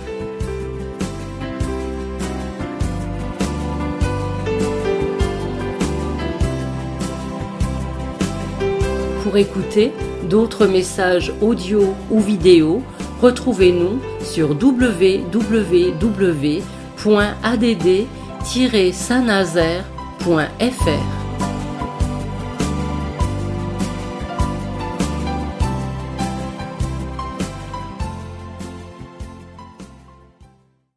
Pour écouter d'autres messages audio ou vidéo, retrouvez-nous sur w w w point a d d tiret saint nazaire point f r.